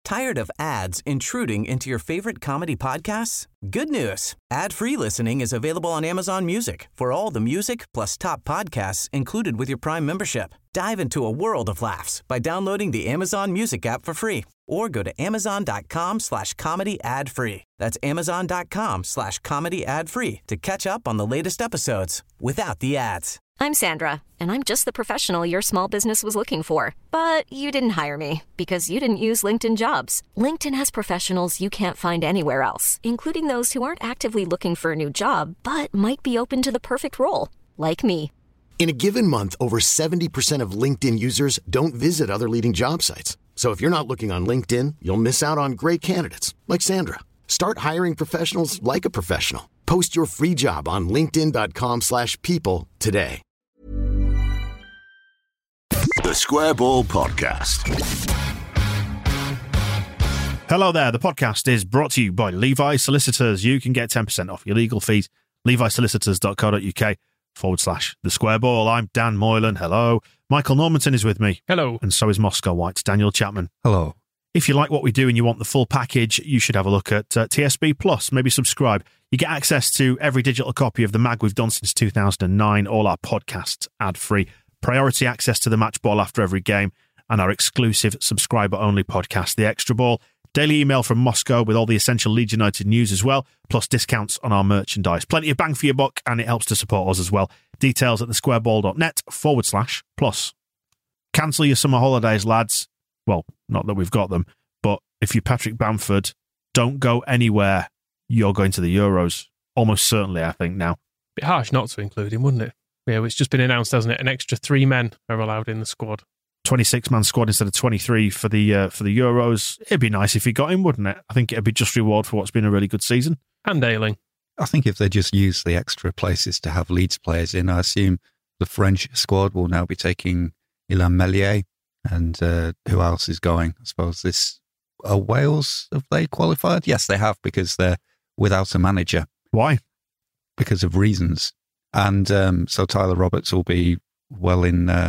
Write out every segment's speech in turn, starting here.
Tired of ads intruding into your favorite comedy podcasts? Good news. Ad-free listening is available on Amazon Music for all the music plus top podcasts included with your Prime membership. Dive into a world of laughs by downloading the Amazon Music app for free or go to amazon.com/comedy ad-free. That's amazon.com/comedy ad-free to catch up on the latest episodes without the ads. I'm Sandra, and I'm just the professional your small business was looking for. But you didn't hire me because you didn't use LinkedIn Jobs. LinkedIn has professionals you can't find anywhere else, including those who aren't actively looking for a new job, but might be open to the perfect role, like me. In a given month, over 70% of LinkedIn users don't visit other leading job sites. So if you're not looking on LinkedIn, you'll miss out on great candidates like Sandra. Start hiring professionals like a professional. Post your free job on linkedin.com/people today. The Square Ball Podcast. Hello there. The podcast is brought to you by Levi Solicitors. You can get 10% off your legal fees. levisolicitors.co.uk/The Square Ball. I'm Dan Moylan. Hello. Michael Normanton is with me. Hello. And so is Moscow White's Daniel Chapman. Hello. If you like what we do and you want the full package, you should have a look at TSB Plus. Maybe subscribe. You get access to every digital copy of the mag we've done since 2009, all our podcasts ad-free, priority access to the match ball after every game, and our exclusive subscriber-only podcast, The Extra Ball. Daily email from Moscow with all the essential Leeds United news as well, plus discounts on our merchandise. Plenty of bang for your buck, and it helps to support us as well. Details at thesquareball.net/plus. Cancel your summer holidays, lads. Well, not that we've got them, but if you're Patrick Bamford, don't go anywhere. You're going to the Euros. Almost certainly, I think, now. Bit harsh not to include him, wouldn't it? Yeah, it's just been announced, hasn't it? An extra 3 men are allowed in the squad. 26-man squad instead of 23 for the Euros. It'd be nice if he got him, wouldn't it? I think it'd be just reward for what's been a really good season. And Ayling. I think if they just use the extra places to have Leeds players in, I assume the French squad will now be taking Illan Meslier. And who else is going? I suppose Wales, have they qualified? Yes, they have, because they're without a manager. Why? Because of reasons. And so Tyler Roberts will be well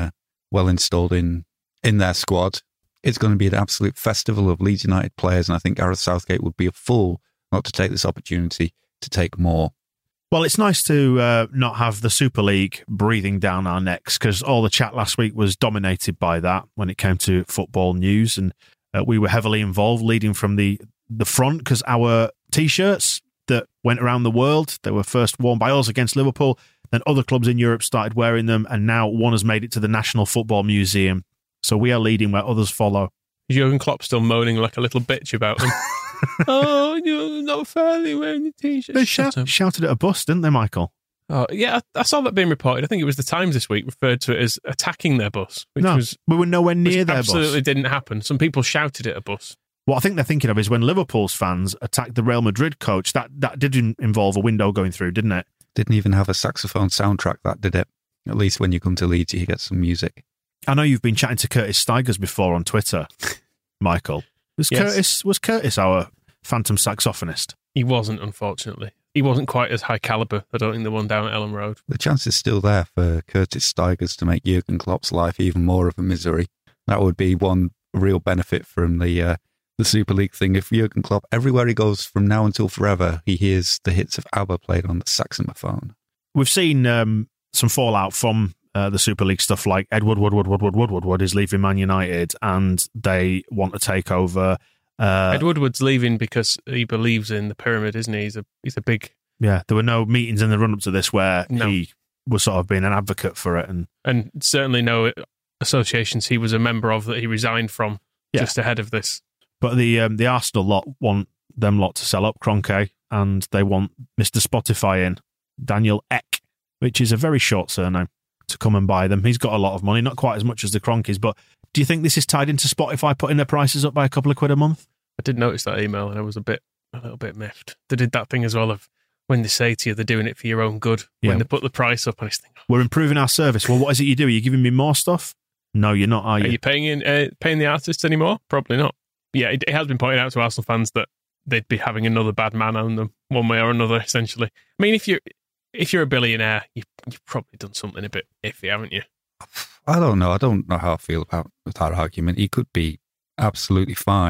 installed in their squad. It's going to be an absolute festival of Leeds United players, and I think Gareth Southgate would be a fool not to take this opportunity to take more. Well, it's nice to not have the Super League breathing down our necks, because all the chat last week was dominated by that when it came to football news, and we were heavily involved, leading from the front, because our T-shirts that went around the world, they were first worn by us against Liverpool, then other clubs in Europe started wearing them, and now one has made it to the National Football Museum. So we are leading where others follow. Is Jurgen Klopp still moaning like a little bitch about them? Oh, you're not fairly wearing the T-shirt. They shouted at a bus, didn't they, Michael? Oh, yeah, I saw that being reported. I think it was the Times this week referred to it as attacking their bus. We were nowhere near their bus. Absolutely didn't happen. Some people shouted at a bus. What I think they're thinking of is when Liverpool's fans attacked the Real Madrid coach, that did involve a window going through, didn't it? Didn't even have a saxophone soundtrack, that did it. At least when you come to Leeds, you get some music. I know you've been chatting to Curtis Stigers before on Twitter, Michael. Was Curtis our phantom saxophonist? He wasn't, unfortunately. He wasn't quite as high calibre, I don't think, the one down at Ellen Road. The chance is still there for Curtis Stigers to make Jurgen Klopp's life even more of a misery. That would be one real benefit from the Super League thing. If Jurgen Klopp, everywhere he goes from now until forever, he hears the hits of ABBA played on the saxophone. We've seen some fallout from the Super League stuff, like Ed Woodward is leaving Man United, and they want to take over. Ed Woodward's leaving because he believes in the pyramid, isn't he? He's a big... Yeah, there were no meetings in the run-up to this where he was sort of being an advocate for it. And certainly no associations he was a member of that he resigned from just ahead of this. But the Arsenal lot want them lot to sell up Kroenke, and they want Mr. Spotify in, Daniel Ek, which is a very short surname, to come and buy them. He's got a lot of money, not quite as much as the Kroenkes, but do you think this is tied into Spotify putting their prices up by a couple of quid a month? I did notice that email, and I was a little bit miffed. They did that thing as well of when they say to you they're doing it for your own good, when they put the price up, and I just think, we're improving our service. Well, what is it you do? Are you giving me more stuff? No, you're not, are you? Are you paying the artists anymore? Probably not. Yeah, it has been pointed out to Arsenal fans that they'd be having another bad man on them one way or another, essentially. I mean, if you're a billionaire, you've probably done something a bit iffy, haven't you? I don't know. I don't know how I feel about that argument. He could be absolutely fine.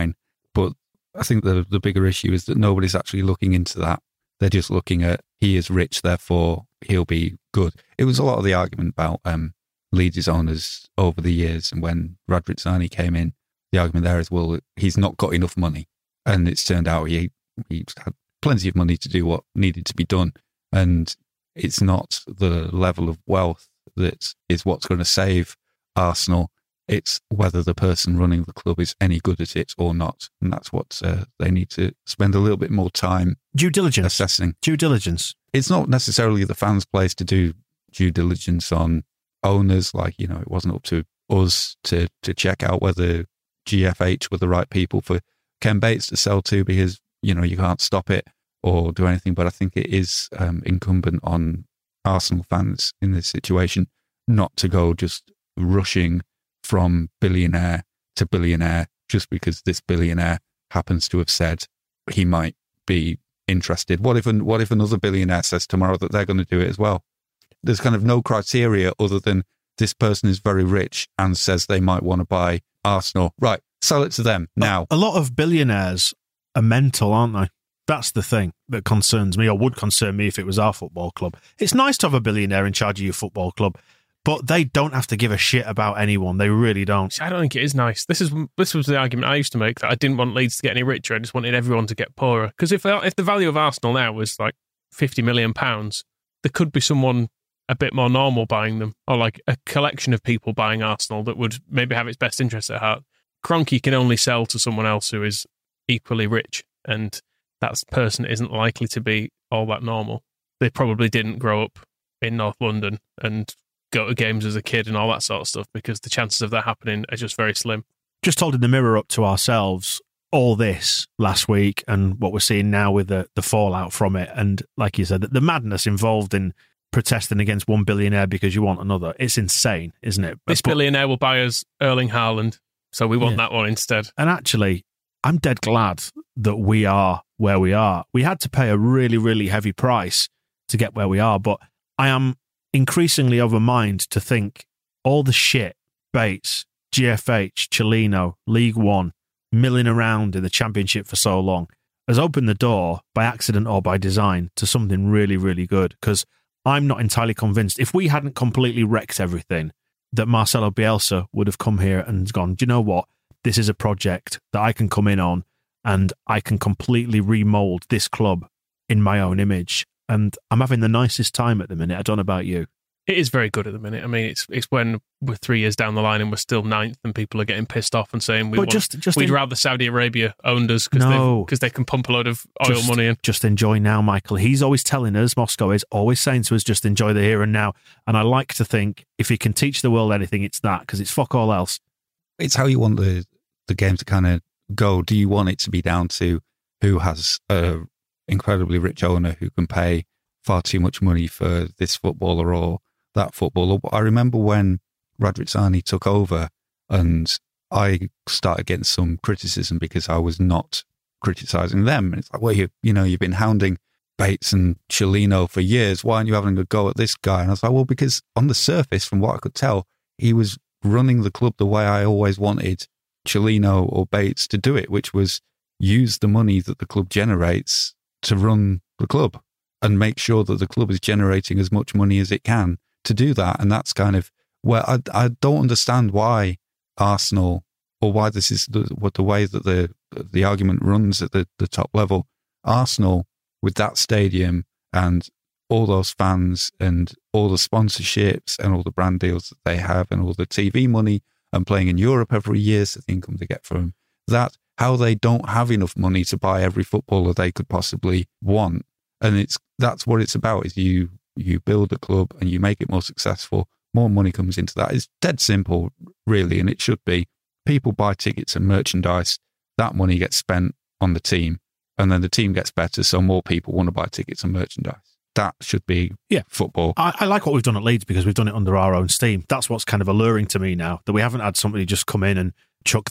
But I think the bigger issue is that nobody's actually looking into that. They're just looking at, he is rich, therefore he'll be good. It was a lot of the argument about Leeds' owners over the years, and when Radrizzani came in, the argument there is, well, he's not got enough money. And it's turned out he had plenty of money to do what needed to be done. And it's not the level of wealth that is what's going to save Arsenal. It's whether the person running the club is any good at it or not. And that's what they need to spend a little bit more time assessing. Due diligence. It's not necessarily the fans' place to do due diligence on owners. Like, you know, it wasn't up to us to check out whether GFH were the right people for Ken Bates to sell to, because, you know, you can't stop it or do anything. But I think it is incumbent on Arsenal fans in this situation not to go just rushing from billionaire to billionaire just because this billionaire happens to have said he might be interested. What if another billionaire says tomorrow that they're going to do it as well? There's kind of no criteria other than this person is very rich and says they might want to buy Arsenal. Right, sell it to them now. A lot of billionaires are mental, aren't they? That's the thing that concerns me, or would concern me if it was our football club. It's nice to have a billionaire in charge of your football club, but they don't have to give a shit about anyone. They really don't. I don't think it is nice. This was the argument I used to make, that I didn't want Leeds to get any richer. I just wanted everyone to get poorer. Because if the value of Arsenal now was like £50 million, there could be someone a bit more normal buying them, or like a collection of people buying Arsenal that would maybe have its best interests at heart. Kroenke can only sell to someone else who is equally rich, and that person isn't likely to be all that normal. They probably didn't grow up in North London and go to games as a kid and all that sort of stuff, because the chances of that happening are just very slim. Just holding the mirror up to ourselves, all this last week and what we're seeing now with the fallout from it, and like you said, the madness involved in protesting against one billionaire because you want another. It's insane, isn't it? This billionaire will buy us Erling Haaland, so we want that one instead. And actually, I'm dead glad that we are where we are. We had to pay a really, really heavy price to get where we are, but I am increasingly of a mind to think all the shit Bates, GFH, Cellino, League One, milling around in the Championship for so long has opened the door, by accident or by design, to something really, really good. Because I'm not entirely convinced, if we hadn't completely wrecked everything, that Marcelo Bielsa would have come here and gone, do you know what? This is a project that I can come in on and I can completely remold this club in my own image. And I'm having the nicest time at the minute. I don't know about you. It is very good at the minute. I mean, it's when we're 3 years down the line and we're still ninth and people are getting pissed off and saying we'd rather Saudi Arabia owned us because they can pump a load of oil money in. Just enjoy now, Michael. He's always telling us, Moscow is always saying to us, just enjoy the here and now. And I like to think if he can teach the world anything, it's that, because it's fuck all else. It's how you want the game to kind of go. Do you want it to be down to who has a incredibly rich owner who can pay far too much money for this footballer or that footballer? I remember when Radrizzani took over and I started getting some criticism because I was not criticising them. And it's like, well, you've been hounding Bates and Cellino for years. Why aren't you having a go at this guy? And I was like, well, because on the surface, from what I could tell, he was running the club the way I always wanted Cellino or Bates to do it, which was use the money that the club generates to run the club and make sure that the club is generating as much money as it can to do that. And that's kind of where I don't understand why Arsenal, or why this is the way that the argument runs at the top level. Arsenal, with that stadium and all those fans and all the sponsorships and all the brand deals that they have and all the TV money and playing in Europe every year, so the income they get from that, how they don't have enough money to buy every footballer they could possibly want. And that's what it's about, is you build a club and you make it more successful, more money comes into that. It's dead simple, really, and it should be. People buy tickets and merchandise, that money gets spent on the team, and then the team gets better, so more people want to buy tickets and merchandise. That should be football. I like what we've done at Leeds because we've done it under our own steam. That's what's kind of alluring to me now, that we haven't had somebody just come in and chuck the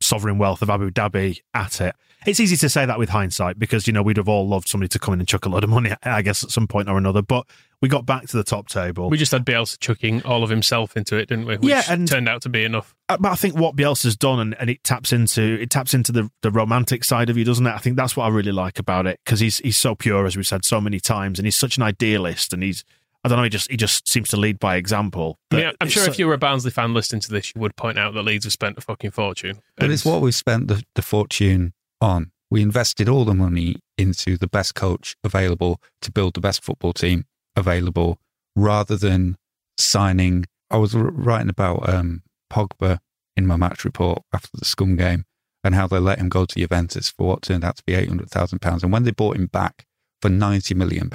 sovereign wealth of Abu Dhabi at it. It's easy to say that with hindsight because, we'd have all loved somebody to come in and chuck a lot of money, I guess, at some point or another. But we got back to the top table. We just had Bielsa chucking all of himself into it, didn't we? Which turned out to be enough. But I think what Bielsa's done, and it taps into the romantic side of you, doesn't it? I think that's what I really like about it because he's so pure, as we've said so many times, and he's such an idealist, and I don't know, he just seems to lead by example. I'm sure if you were a Barnsley fan listening to this, you would point out that Leeds have spent a fucking fortune. But it's what we spent the fortune on. We invested all the money into the best coach available to build the best football team available, rather than signing. I was writing about Pogba in my match report after the Scum game and how they let him go to Juventus for what turned out to be £800,000. And when they bought him back for £90 million,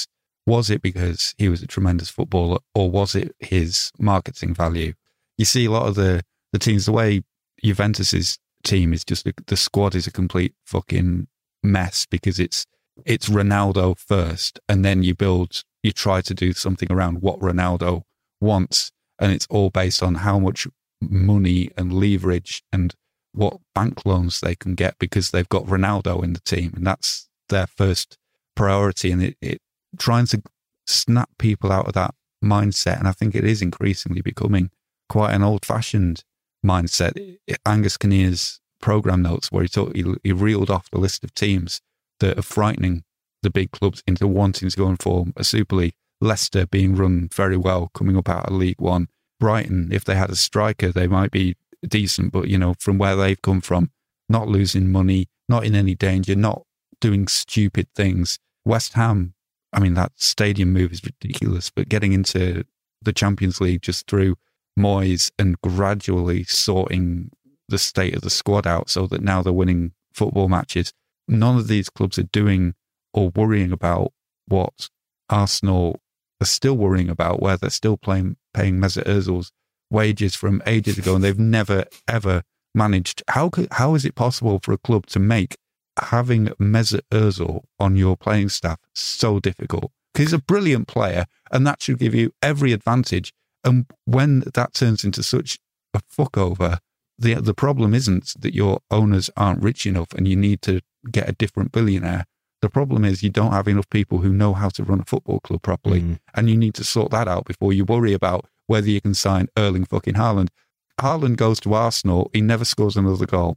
was it because he was a tremendous footballer, or was it his marketing value? You see a lot of the teams, the way Juventus's team is just, the squad is a complete fucking mess because it's Ronaldo first, and then you try to do something around what Ronaldo wants, and it's all based on how much money and leverage and what bank loans they can get because they've got Ronaldo in the team, and that's their first priority. And it trying to snap people out of that mindset, and I think it is increasingly becoming quite an old-fashioned mindset. Angus Kinnear's program notes, where he reeled off the list of teams that are frightening the big clubs into wanting to go and form a Super League. Leicester being run very well, coming up out of League One. Brighton, if they had a striker, they might be decent, but from where they've come from, not losing money, not in any danger, not doing stupid things. West Ham, I mean, that stadium move is ridiculous, but getting into the Champions League just through Moyes and gradually sorting the state of the squad out so that now they're winning football matches. None of these clubs are doing or worrying about what Arsenal are still worrying about, where they're still paying Mesut Ozil's wages from ages ago, and they've never, ever managed. How is it possible for a club to make having Mesut Ozil on your playing staff so difficult? Because he's a brilliant player, and that should give you every advantage. And when that turns into such a fuckover, the problem isn't that your owners aren't rich enough and you need to get a different billionaire. The problem is you don't have enough people who know how to run a football club properly, and you need to sort that out before you worry about whether you can sign Erling fucking Haaland. Haaland goes to Arsenal, he never scores another goal.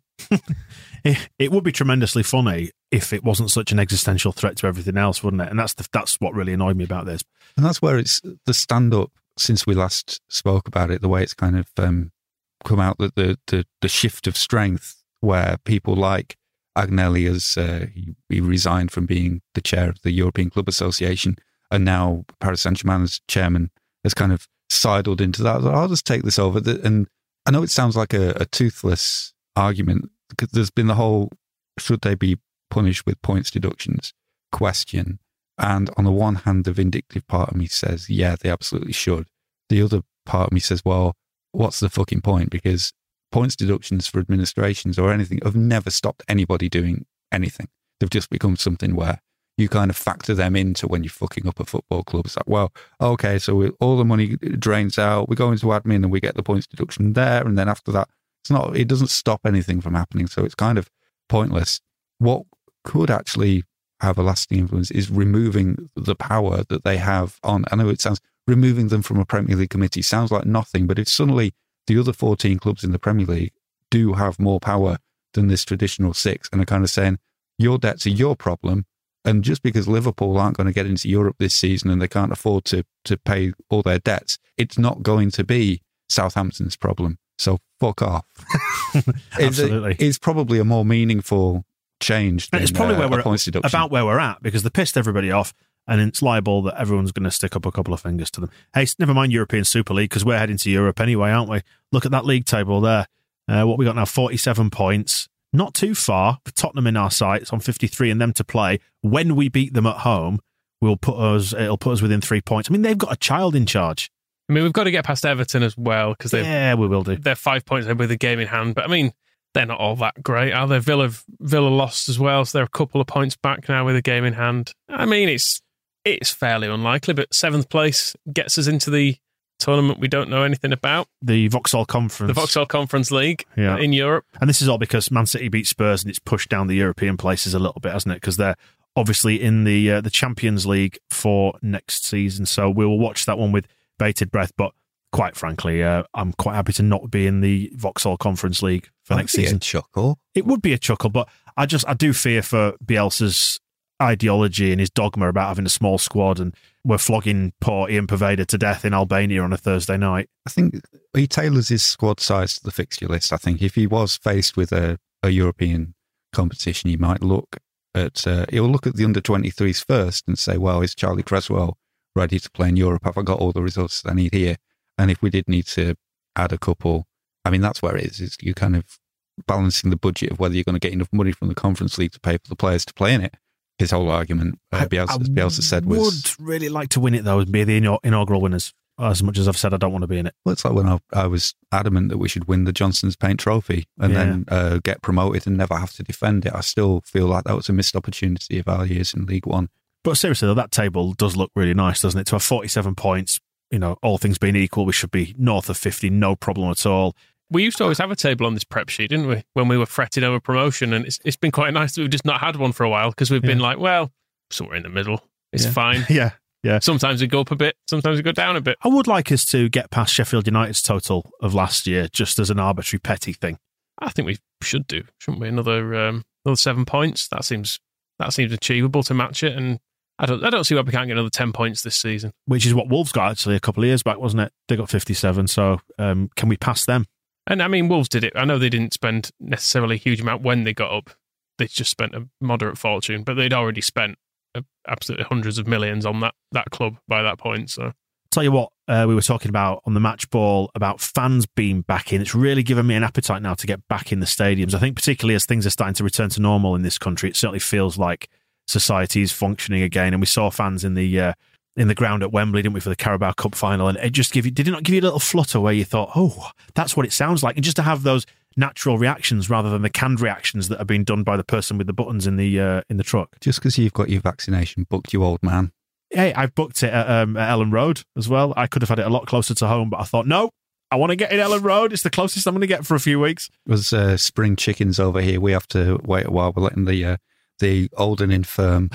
It would be tremendously funny if it wasn't such an existential threat to everything else, wouldn't it? And that's what really annoyed me about this. And that's where it's the stand-up, since we last spoke about it, the way it's kind of come out, that the shift of strength, where people like Agnelli, he resigned from being the chair of the European Club Association, and now Paris Saint-Germain's chairman has kind of sidled into that. I'll just take this over. And I know it sounds like a toothless argument, because there's been the whole should they be punished with points deductions question. And on the one hand, the vindictive part of me says, yeah, they absolutely should. The other part of me says, well, what's the fucking point? Because points deductions for administrations or anything have never stopped anybody doing anything. They've just become something where you kind of factor them into when you're fucking up a football club. It's like, well, okay, so all the money drains out, we go into admin and we get the points deduction there, and then after that, it doesn't stop anything from happening, so it's kind of pointless. What could actually have a lasting influence is removing the power that they have on, I know it sounds, removing them from a Premier League committee sounds like nothing, but if suddenly the other 14 clubs in the Premier League do have more power than this traditional 6 and are kind of saying, your debts are your problem, and just because Liverpool aren't going to get into Europe this season and they can't afford to pay all their debts, it's not going to be Southampton's problem. So fuck off. Absolutely. It's probably a more meaningful change than it's probably where we're points deduction. About where we're at, because they pissed everybody off, and it's liable that everyone's going to stick up a couple of fingers to them. Hey, never mind European Super League, because we're heading to Europe anyway, aren't we? Look at that league table there. What we got now, 47 points. Not too far. Tottenham in our sights on 53 and them to play. When we beat them at home, it'll put us within 3 points. I mean, they've got a child in charge. I mean, we've got to get past Everton as well, because we will do. They're 5 points ahead with a game in hand, but I mean, they're not all that great, are they? Villa lost as well, so they're a couple of points back now with a game in hand. I mean, it's fairly unlikely, but 7th place gets us into the tournament we don't know anything about. The Vauxhall Conference. The Vauxhall Conference League in Europe. And this is all because Man City beat Spurs and it's pushed down the European places a little bit, hasn't it? Because they're obviously in the Champions League for next season. So we will watch that one with bated breath. But quite frankly, I'm quite happy to not be in the Vauxhall Conference League for next season. A chuckle. It would be a chuckle, but I do fear for Bielsa's ideology and his dogma about having a small squad, and we're flogging poor Ian Pervada to death in Albania on a Thursday night. I think he tailors his squad size to the fixture list. I think if he was faced with a European competition, he might look at he'll look at the under-23s first and say, well, is Charlie Creswell ready to play in Europe? Have I got all the resources I need here? And if we did need to add a couple, I mean, that's where it is. It's you kind of balancing the budget of whether you're going to get enough money from the Conference League to pay for the players to play in it. His whole argument, Bielsa said, was... I would really like to win it, though, and be the inaugural winners. As much as I've said I don't want to be in it. Well, it's like when I was adamant that we should win the Johnson's Paint Trophy and then get promoted and never have to defend it. I still feel like that was a missed opportunity of our years in League One. But seriously, though, that table does look really nice, doesn't it? To have 47 points, all things being equal, we should be north of 50, no problem at all. We used to always have a table on this prep sheet, didn't we? When we were fretting over promotion, and it's been quite nice that we've just not had one for a while because we've been like, well, somewhere in the middle. It's fine. Yeah. Sometimes we go up a bit, sometimes we go down a bit. I would like us to get past Sheffield United's total of last year, just as an arbitrary petty thing. I think we should do, shouldn't we? Another 7 points. That seems achievable to match it, and I don't see why we can't get another 10 points this season. Which is what Wolves got actually a couple of years back, wasn't it? They got 57. So can we pass them? And I mean, Wolves did it. I know they didn't spend necessarily a huge amount when they got up. They just spent a moderate fortune, but they'd already spent absolutely hundreds of millions on that club by that point. So, tell you what, we were talking about on the match ball about fans being back in. It's really given me an appetite now to get back in the stadiums. I think particularly as things are starting to return to normal in this country, it certainly feels like society is functioning again. And we saw fans in the ground at Wembley, didn't we, for the Carabao Cup final? And it just did it not give you a little flutter where you thought, oh, that's what it sounds like? And just to have those natural reactions rather than the canned reactions that are being done by the person with the buttons in the truck. Just because you've got your vaccination booked, you old man. Hey, I've booked it at Ellen Road as well. I could have had it a lot closer to home, but I thought, no, I want to get in Ellen Road. It's the closest I'm going to get for a few weeks. It was spring chickens over here. We have to wait a while. We're letting the old and infirm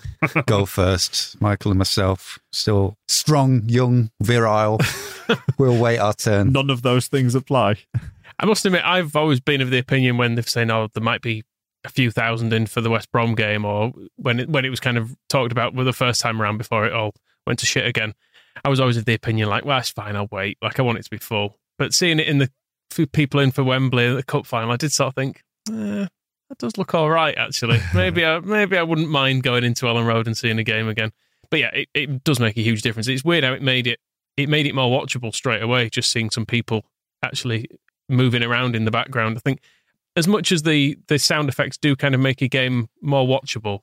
go first. Michael and myself, still strong, young, virile. We'll wait our turn. None of those things apply. I must admit, I've always been of the opinion when they've said, oh, there might be a few thousand in for the West Brom game, or when it was kind of talked about the first time around before it all went to shit again, I was always of the opinion like, well, it's fine, I'll wait. Like, I want it to be full. But seeing it in the few people in for Wembley at the cup final, I did sort of think, that does look all right, actually. Maybe I wouldn't mind going into Ellen Road and seeing a game again. But yeah, it does make a huge difference. It's weird how it made it more watchable straight away, just seeing some people actually moving around in the background. I think as much as the sound effects do kind of make a game more watchable,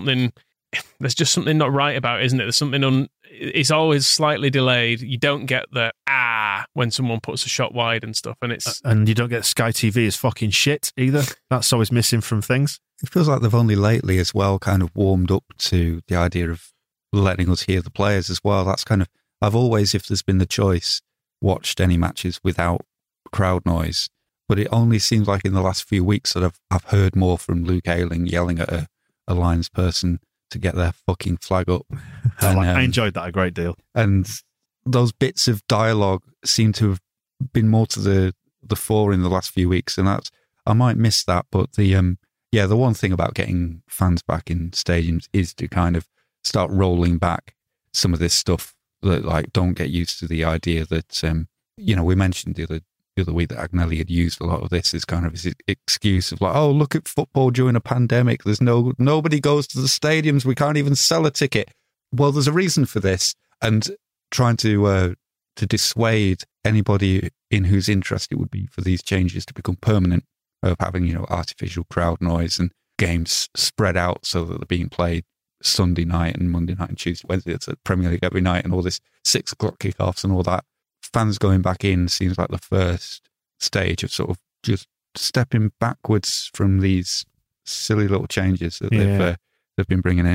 there's just something not right about it, isn't it? There's something it's always slightly delayed. You don't get the when someone puts a shot wide and stuff, and you don't get Sky TV is fucking shit either. That's always missing from things. It feels like they've only lately as well kind of warmed up to the idea of letting us hear the players as well. That's kind of, I've always, if there's been the choice, watched any matches without crowd noise, but it only seems like in the last few weeks that I've heard more from Luke Ayling yelling at a Lions person to get their fucking flag up. And, I enjoyed that a great deal. And those bits of dialogue seem to have been more to the fore in the last few weeks, and I might miss that. But the one thing about getting fans back in stadiums is to kind of start rolling back some of this stuff that, like, don't get used to the idea that we mentioned the other week that Agnelli had used a lot of this as kind of his excuse of like, oh, look at football during a pandemic. There's nobody goes to the stadiums. We can't even sell a ticket. Well, there's a reason for this, and trying to dissuade anybody in whose interest it would be for these changes to become permanent, of having artificial crowd noise and games spread out so that they're being played Sunday night and Monday night and Tuesday, Wednesday. It's a Premier League every night, and all this 6 o'clock kickoffs and all that. Fans going back in seems like the first stage of sort of just stepping backwards from these silly little changes that they've been bringing in.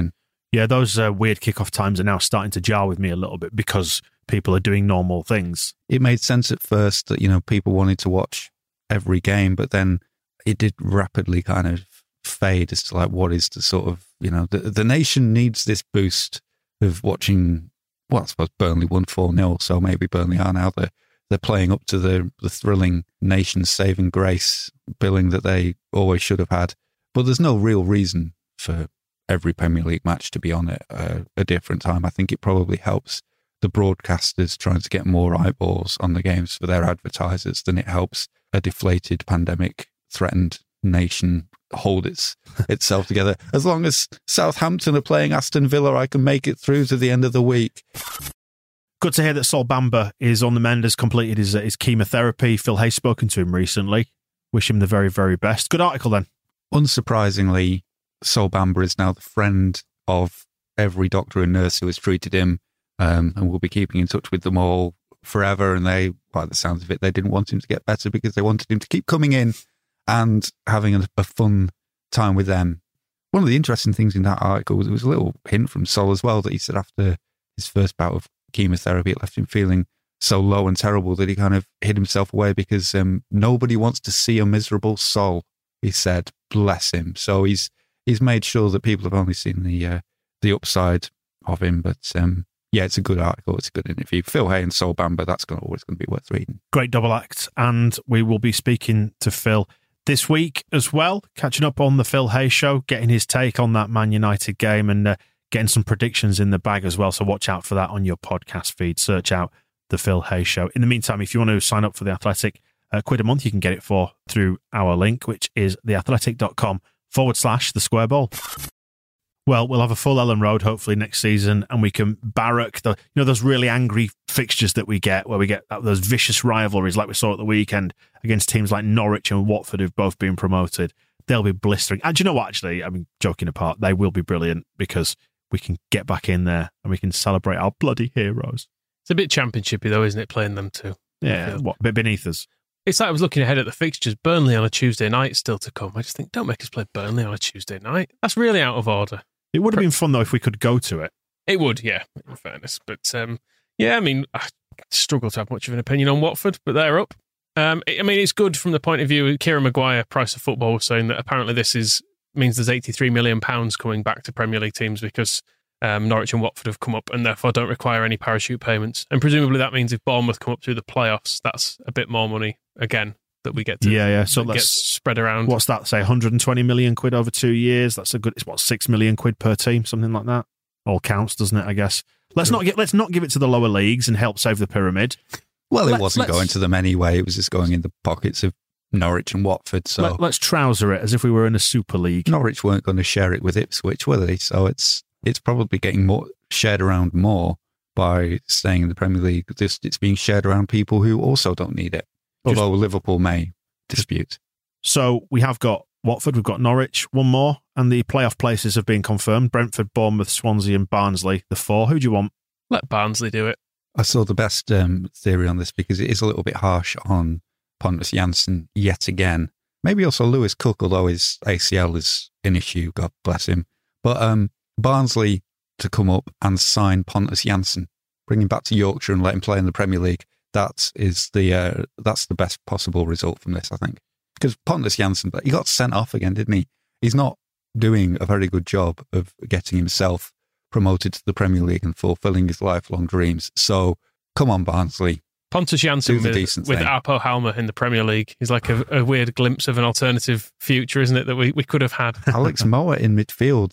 Yeah, those weird kickoff times are now starting to jar with me a little bit because people are doing normal things. It made sense at first that, people wanted to watch every game, but then it did rapidly kind of fade as to like what is the sort of, the nation needs this boost of watching, well, I suppose Burnley won 4-0, so maybe Burnley are now they're playing up to the thrilling nation's saving grace billing that they always should have had. But there's no real reason for every Premier League match to be on at a different time. I think it probably helps the broadcasters trying to get more eyeballs on the games for their advertisers than it helps a deflated, pandemic-threatened nation hold itself together. As long as Southampton are playing Aston Villa, I can make it through to the end of the week. Good to hear that Sol Bamba is on the mend, has completed his chemotherapy. Phil Hay's spoken to him recently. Wish him the very, very best. Good article then. Unsurprisingly, Sol Bamba is now the friend of every doctor and nurse who has treated him, and will be keeping in touch with them all forever. And they, by the sounds of it, they didn't want him to get better because they wanted him to keep coming in and having a fun time with them. One of the interesting things in that article was there was a little hint from Sol as well, that he said after his first bout of chemotherapy, it left him feeling so low and terrible that he kind of hid himself away because nobody wants to see a miserable Sol, he said. Bless him. So he's made sure that people have only seen the upside of him. But yeah, it's a good article. It's a good interview. Phil Hay and Sol Bamba, that's always going to be worth reading. Great double act. And we will be speaking to Phil this week as well, catching up on the Phil Hay show, getting his take on that Man United game and getting some predictions in the bag as well. So watch out for that on your podcast feed. Search out the Phil Hay show. In the meantime, if you want to sign up for The Athletic, £1 a month, you can get it through our link, which is theathletic.com/the square ball. Well, we'll have a full Ellen Road hopefully next season, and we can barrack those really angry fixtures that we get, where we get those vicious rivalries like we saw at the weekend against teams like Norwich and Watford, who've both been promoted. They'll be blistering. And do you know what, actually, I mean, joking apart, they will be brilliant because we can get back in there and we can celebrate our bloody heroes. It's a bit championshipy though, isn't it, playing them too? Yeah, a bit beneath us. It's like I was looking ahead at the fixtures. Burnley on a Tuesday night still to come. I just think, don't make us play Burnley on a Tuesday night. That's really out of order. It would have been fun, though, if we could go to it. It would, yeah, in fairness. But, yeah, I mean, I struggle to have much of an opinion on Watford, but they're up. It's good from the point of view, Kieran Maguire, Price of Football, was saying that apparently this means there's £83 million coming back to Premier League teams because Norwich and Watford have come up and therefore don't require any parachute payments. And presumably that means if Bournemouth come up through the playoffs, that's a bit more money, again, that we get to So get spread around. What's that, say, 120 million quid over 2 years? That's it's what, 6 million quid per team, something like that? All counts, doesn't it, I guess? Let's not give it to the lower leagues and help save the pyramid. Well, it wasn't going to them anyway. It was just going in the pockets of Norwich and Watford. So let's trouser it as if we were in a Super League. Norwich weren't going to share it with Ipswich, were they? So it's probably getting shared around more by staying in the Premier League. It's being shared around people who also don't need it. Although Liverpool may dispute. So we have got Watford, we've got Norwich, one more, and the playoff places have been confirmed. Brentford, Bournemouth, Swansea and Barnsley, the four. Who do you want? Let Barnsley do it. I saw the best theory on this because it is a little bit harsh on Pontus Jansson yet again. Maybe also Lewis Cook, although his ACL is an issue, God bless him. But Barnsley to come up and sign Pontus Jansson, bring him back to Yorkshire and let him play in the Premier League. That's the best possible result from this, I think. Because Pontus Jansson, he got sent off again, didn't he? He's not doing a very good job of getting himself promoted to the Premier League and fulfilling his lifelong dreams. So, come on, Barnsley. Pontus Jansson with Apo Halma in the Premier League is like a weird glimpse of an alternative future, isn't it, that we could have had? Alex Moa in midfield.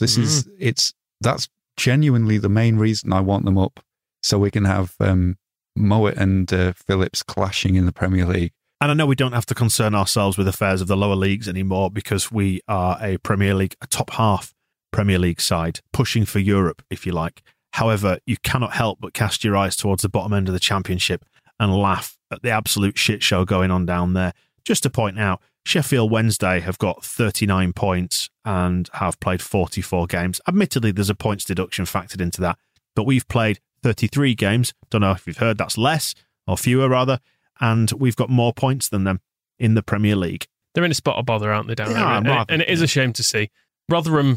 That's genuinely the main reason I want them up, so we can have Mowat and Phillips clashing in the Premier League. And I know we don't have to concern ourselves with affairs of the lower leagues anymore because we are a top half Premier League side, pushing for Europe, if you like. However, you cannot help but cast your eyes towards the bottom end of the Championship and laugh at the absolute shit show going on down there. Just to point out, Sheffield Wednesday have got 39 points and have played 44 games. Admittedly, there's a points deduction factored into that, but we've played 33 games. Don't know if you've heard, that's less, or fewer rather, and we've got more points than them in the Premier League. They're in a spot of bother, aren't they, down there? And it is a shame to see. Rotherham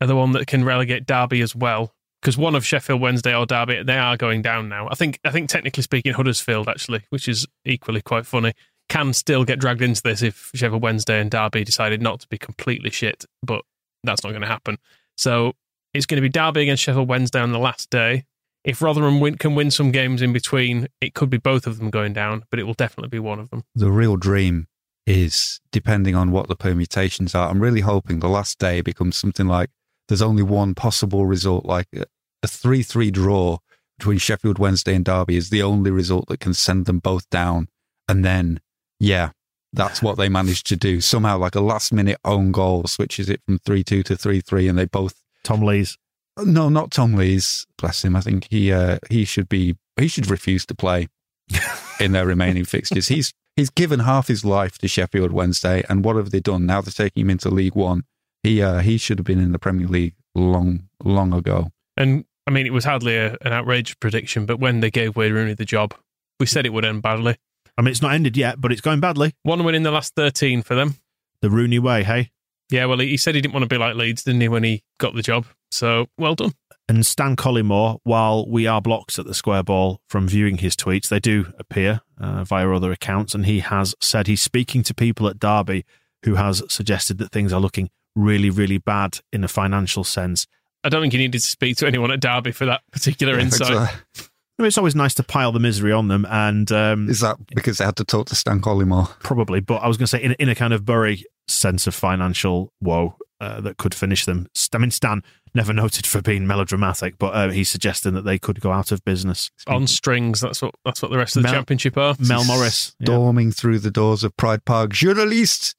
are the one that can relegate Derby as well. Because one of Sheffield Wednesday or Derby, they are going down now. I think technically speaking, Huddersfield, actually, which is equally quite funny, can still get dragged into this if Sheffield Wednesday and Derby decided not to be completely shit, but that's not going to happen. So it's going to be Derby against Sheffield Wednesday on the last day. If Rotherham can win some games in between, it could be both of them going down, but it will definitely be one of them. The real dream is, depending on what the permutations are, I'm really hoping the last day becomes something like there's only one possible result, like a 3-3 draw between Sheffield Wednesday and Derby is the only result that can send them both down. And then, yeah, that's what they managed to do. Somehow, like a last-minute own goal switches it from 3-2 to 3-3, and they both... Tom Lees. No, not Tom Lees. Bless him. I think he should refuse to play in their remaining fixtures. He's given half his life to Sheffield Wednesday, and what have they done? Now they're taking him into League One. He should have been in the Premier League long ago. And I mean, it was hardly an outrageous prediction, but when they gave Wayne Rooney the job, we said it would end badly. I mean, it's not ended yet, but it's going badly. One win in the last 13 for them. The Rooney way, hey? Yeah, well, he said he didn't want to be like Leeds, didn't he, when he got the job? So, well done. And Stan Collymore, while we are blocked at the Square Ball from viewing his tweets, they do appear via other accounts, and he has said he's speaking to people at Derby who has suggested that things are looking really, really bad in a financial sense. I don't think you needed to speak to anyone at Derby for that particular insight. I mean, it's always nice to pile the misery on them. And is that because they had to talk to Stan Collymore? Probably, but I was going to say in a kind of Bury sense of financial woe that could finish them. I mean, Stan never noted for being melodramatic, but he's suggesting that they could go out of business. On strings, that's what the rest of the Championship are. Mel Morris. Storming through the doors of Pride Park. Journalistes,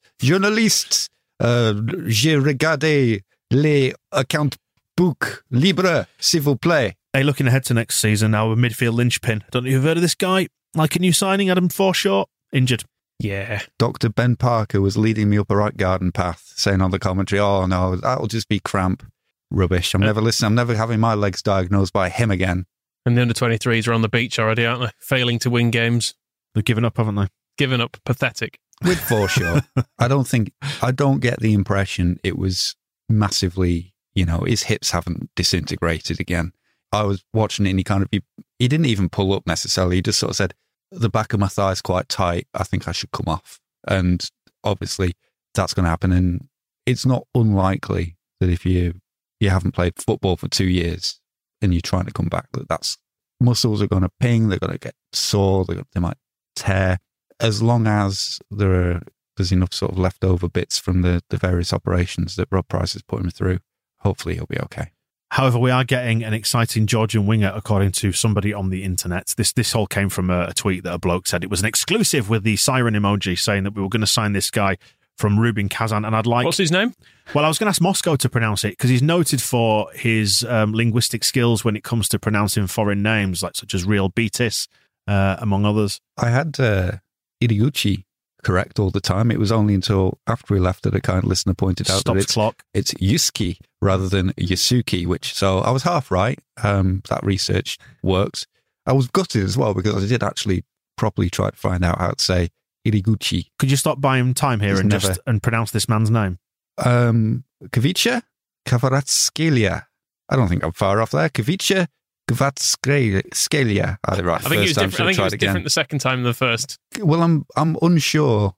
j'ai regardé les account book libre, s'il vous plaît. Hey, looking ahead to next season, our midfield linchpin. Don't know if you've heard of this guy? Like a new signing, Adam Forshaw, injured. Yeah. Dr. Ben Parker was leading me up a right garden path, saying on the commentary, oh no, that'll just be cramp. Rubbish. I'm never listening. I'm never having my legs diagnosed by him again. And the under-23s are on the beach already, aren't they? Failing to win games. They've given up, haven't they? Given up. Pathetic. With Forshaw, I don't get the impression it was massively, his hips haven't disintegrated again. I was watching it and he didn't even pull up necessarily. He just sort of said, the back of my thigh is quite tight. I think I should come off. And obviously that's going to happen. And it's not unlikely that if you haven't played football for 2 years and you're trying to come back, that's muscles are going to ping. They're going to get sore. They might tear. As long as there's enough sort of leftover bits from the various operations that Rob Price has put him through, hopefully he'll be okay. However, we are getting an exciting Georgian winger, according to somebody on the internet. This all came from a tweet that a bloke said. It was an exclusive with the siren emoji saying that we were going to sign this guy from Rubin Kazan. And I'd like... What's his name? Well, I was going to ask Moscow to pronounce it because he's noted for his linguistic skills when it comes to pronouncing foreign names, such as Real Betis, among others. I had Iriguchi correct all the time. It was only until after he left that a kind listener pointed out that it's Yusuke rather than Yasuki, so I was half right. That research works. I was gutted as well because I did actually properly try to find out how to say Iriguchi. Could you stop buying time here and pronounce this man's name? Kavicha Kvaratskelia. I don't think I'm far off there. Kavicha Kvaratskelia. I think it was different. I think it was different the second time than the first. Well, I'm unsure.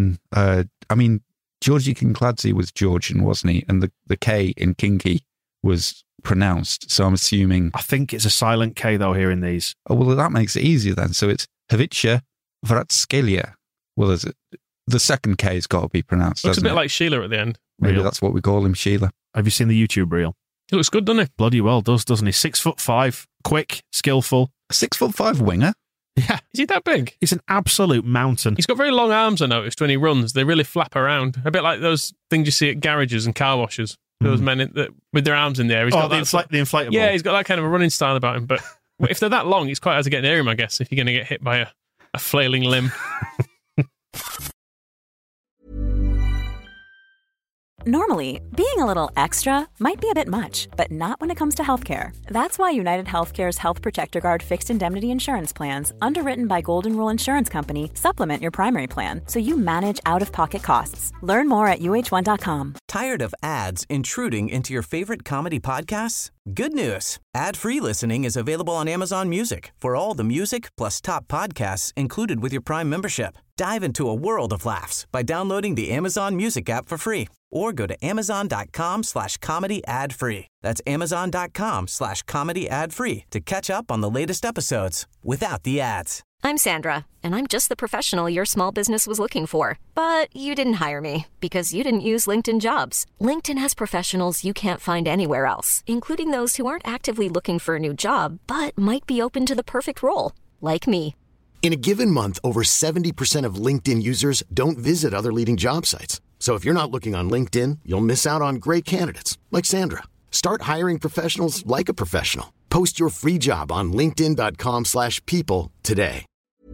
Georgi Kinkladze was Georgian, wasn't he? And the K in Kinky was pronounced. So I'm assuming... I think it's a silent K, though, here in these. Oh, well, that makes it easier then. So it's Havicha Vratskelia. Well, the second K has got to be pronounced, looks a bit like Sheila at the end. Maybe that's what we call him, Sheila. Have you seen the YouTube reel? He looks good, doesn't he? Bloody well doesn't he? 6'5", quick, skillful. A 6'5" winger? Yeah. Is he that big? He's an absolute mountain. He's got very long arms, I noticed, when he runs. They really flap around. A bit like those things you see at garages and car washes. Those men with their arms in the air. The inflatable. Yeah, he's got that kind of a running style about him. But if they're that long, it's quite hard to get near him, I guess, if you're going to get hit by a flailing limb. Normally, being a little extra might be a bit much, but not when it comes to healthcare. That's why United Healthcare's Health Protector Guard fixed indemnity insurance plans, underwritten by Golden Rule Insurance Company, supplement your primary plan so you manage out-of-pocket costs. Learn more at uh1.com. Tired of ads intruding into your favorite comedy podcasts? Good news. Ad-free listening is available on Amazon Music for all the music plus top podcasts included with your Prime membership. Dive into a world of laughs by downloading the Amazon Music app for free or go to amazon.com/comedy ad-free. That's amazon.com/comedy ad-free to catch up on the latest episodes without the ads. I'm Sandra, and I'm just the professional your small business was looking for. But you didn't hire me because you didn't use LinkedIn Jobs. LinkedIn has professionals you can't find anywhere else, including those who aren't actively looking for a new job, but might be open to the perfect role, like me. In a given month, over 70% of LinkedIn users don't visit other leading job sites. So if you're not looking on LinkedIn, you'll miss out on great candidates like Sandra. Start hiring professionals like a professional. Post your free job on linkedin.com/people today.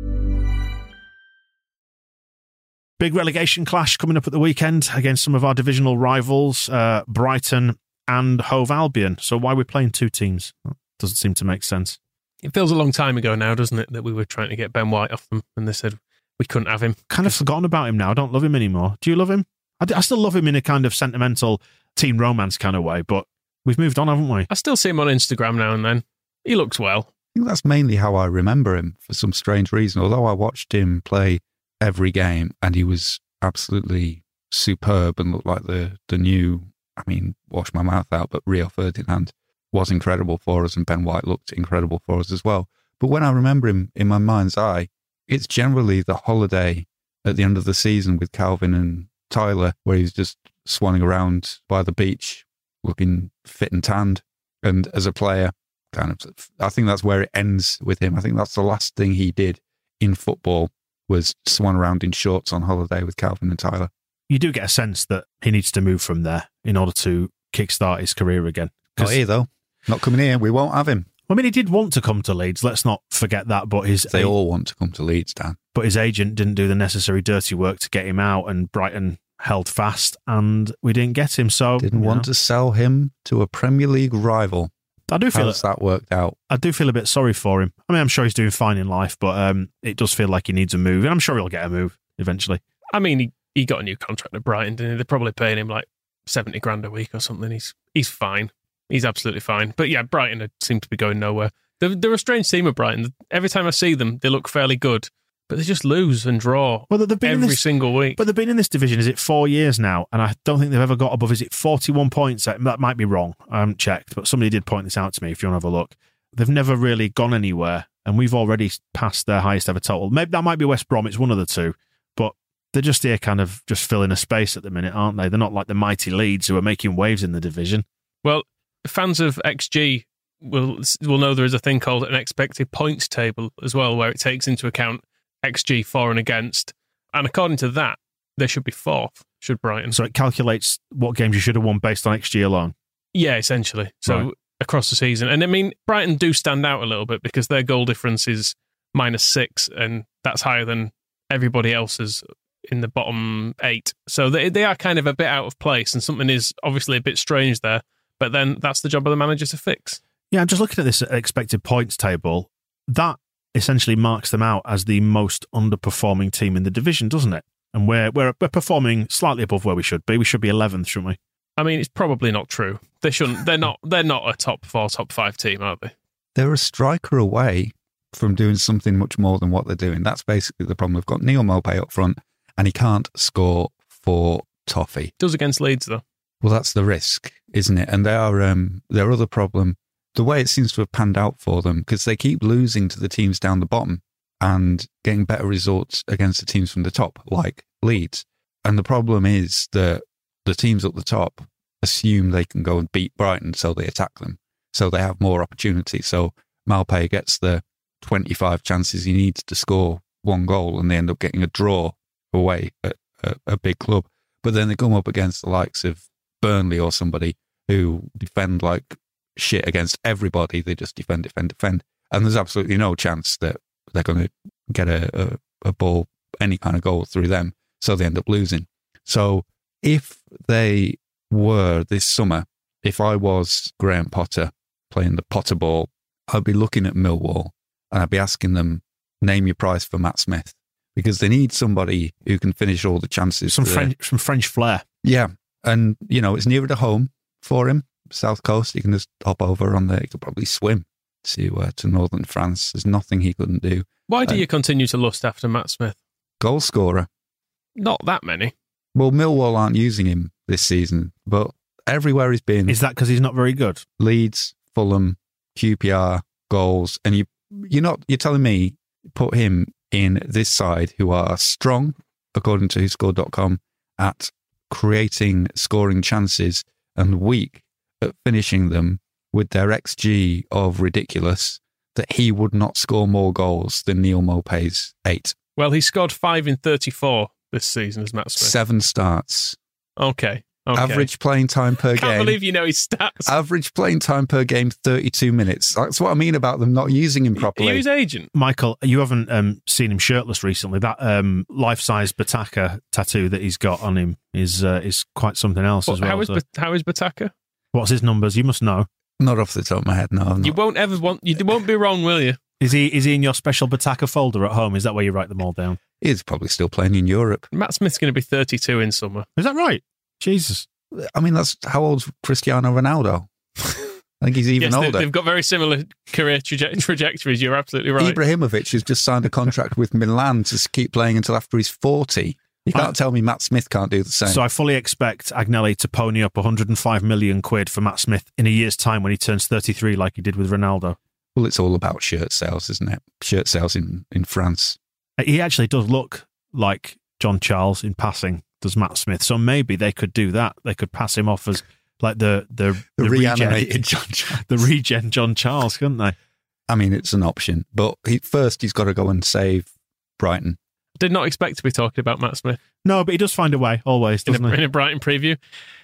Big relegation clash coming up at the weekend against some of our divisional rivals, Brighton and Hove Albion. So why are we playing two teams? That doesn't seem to make sense. It feels a long time ago now, doesn't it, that we were trying to get Ben White off them and they said we couldn't have him. Kind of forgotten about him now. I don't love him anymore. Do you love him? I still love him in a kind of sentimental teen romance kind of way, but we've moved on, haven't we? I still see him on Instagram now and then. He looks well. I think that's mainly how I remember him for some strange reason. Although I watched him play every game and he was absolutely superb and looked like the new, wash my mouth out, but Rio Ferdinand was incredible for us and Ben White looked incredible for us as well. But when I remember him in my mind's eye, it's generally the holiday at the end of the season with Calvin and Tyler, where he's just swanning around by the beach, looking fit and tanned. And as a player, I think that's where it ends with him. I think that's the last thing he did in football was swan around in shorts on holiday with Calvin and Tyler. You do get a sense that he needs to move from there in order to kickstart his career again. Not here, though. Not coming here. We won't have him. He did want to come to Leeds. Let's not forget that. But they all want to come to Leeds, Dan. But his agent didn't do the necessary dirty work to get him out, and Brighton held fast, and we didn't get him. So didn't want to sell him to a Premier League rival. I do feel that worked out. I do feel a bit sorry for him. I'm sure he's doing fine in life, but it does feel like he needs a move, and I'm sure he'll get a move eventually. He got a new contract at Brighton, didn't he? They're probably paying him like 70 grand a week or something. He's fine. He's absolutely fine. But yeah, Brighton seem to be going nowhere. They're a strange team at Brighton. Every time I see them, they look fairly good, but they just lose and draw every single week. But they've been in this division, is it 4 years now? And I don't think they've ever got above, is it 41 points? That might be wrong. I haven't checked, but somebody did point this out to me if you want to have a look. They've never really gone anywhere, and we've already passed their highest ever total. Maybe that might be West Brom, it's one of the two, but they're just here kind of just filling a space at the minute, aren't they? They're not like the mighty Leeds who are making waves in the division. Well, fans of XG will know there is a thing called an expected points table as well, where it takes into account XG for and against. And according to that, they should be fourth, should Brighton. So it calculates what games you should have won based on XG alone? Yeah, essentially. So across the season. And Brighton do stand out a little bit because their goal difference is -6, and that's higher than everybody else's in the bottom 8. So they are kind of a bit out of place, and something is obviously a bit strange there. But then that's the job of the manager to fix. Yeah, I'm just looking at this expected points table. That essentially marks them out as the most underperforming team in the division, doesn't it? And we're performing slightly above where we should be. We should be 11th, shouldn't we? It's probably not true. They shouldn't. They're not a top 4, top 5 team, are they? They're a striker away from doing something much more than what they're doing. That's basically the problem. They've got Neil Maupay up front, and he can't score for toffee. Does against Leeds, though. Well, that's the risk, isn't it? And their other problem, the way it seems to have panned out for them, because they keep losing to the teams down the bottom and getting better results against the teams from the top, like Leeds. And the problem is that the teams at the top assume they can go and beat Brighton, so they attack them. So they have more opportunity. So Maupay gets the 25 chances he needs to score 1 goal, and they end up getting a draw away at a big club. But then they come up against the likes of Burnley or somebody who defend like shit against everybody. They just defend. And there's absolutely no chance that they're going to get a ball, any kind of goal through them. So they end up losing. So if they were this summer, if I was Graham Potter playing the Potter ball, I'd be looking at Millwall and I'd be asking them, name your price for Matt Smith, because they need somebody who can finish all the chances. Some French flair. Yeah. And, it's nearer to home for him. South Coast, he can just hop over on there. He could probably swim to northern France. There's nothing he couldn't do. Why do you continue to lust after Matt Smith? Goal scorer. Not that many. Well, Millwall aren't using him this season, but everywhere he's been. Is that because he's not very good? Leeds, Fulham, QPR, goals. And you're telling me put him in this side who are strong, according to WhoScored.com, at creating scoring chances and weak at finishing them with their XG of ridiculous, that he would not score more goals than Neal Maupay's 8. Well, he scored 5 in 34 this season as Matt Smith. 7 starts. Okay. Average playing time per game. Can't believe you know his stats. Average playing time per game, 32 minutes. That's what I mean about them not using him properly. Are you his agent? Michael, you haven't seen him shirtless recently. That life-size Bataka tattoo that he's got on him is quite something else as well. How is Bataka? What's his numbers? You must know. Not off the top of my head, no. You won't be wrong, will you? Is he in your special Bataka folder at home? Is that where you write them all down? He's probably still playing in Europe. Matt Smith's going to be 32 in summer. Is that right? Jesus. I mean, that's how old's Cristiano Ronaldo? I think he's even older. They've got very similar career trajectories. You're absolutely right. Ibrahimovic has just signed a contract with Milan to keep playing until after he's 40. You can't tell me Matt Smith can't do the same. So I fully expect Agnelli to pony up 105 million quid for Matt Smith in a year's time when he turns 33 like he did with Ronaldo. Well, it's all about shirt sales, isn't it? Shirt sales in France. He actually does look like John Charles in passing, does Matt Smith. So maybe they could do that. They could pass him off as like the reanimated John Charles. The regen John Charles, couldn't they? I mean, it's an option. But he's got to go and save Brighton. Did not expect to be talking about Matt Smith. No, but he does find a way, always, doesn't he? In a Brighton preview.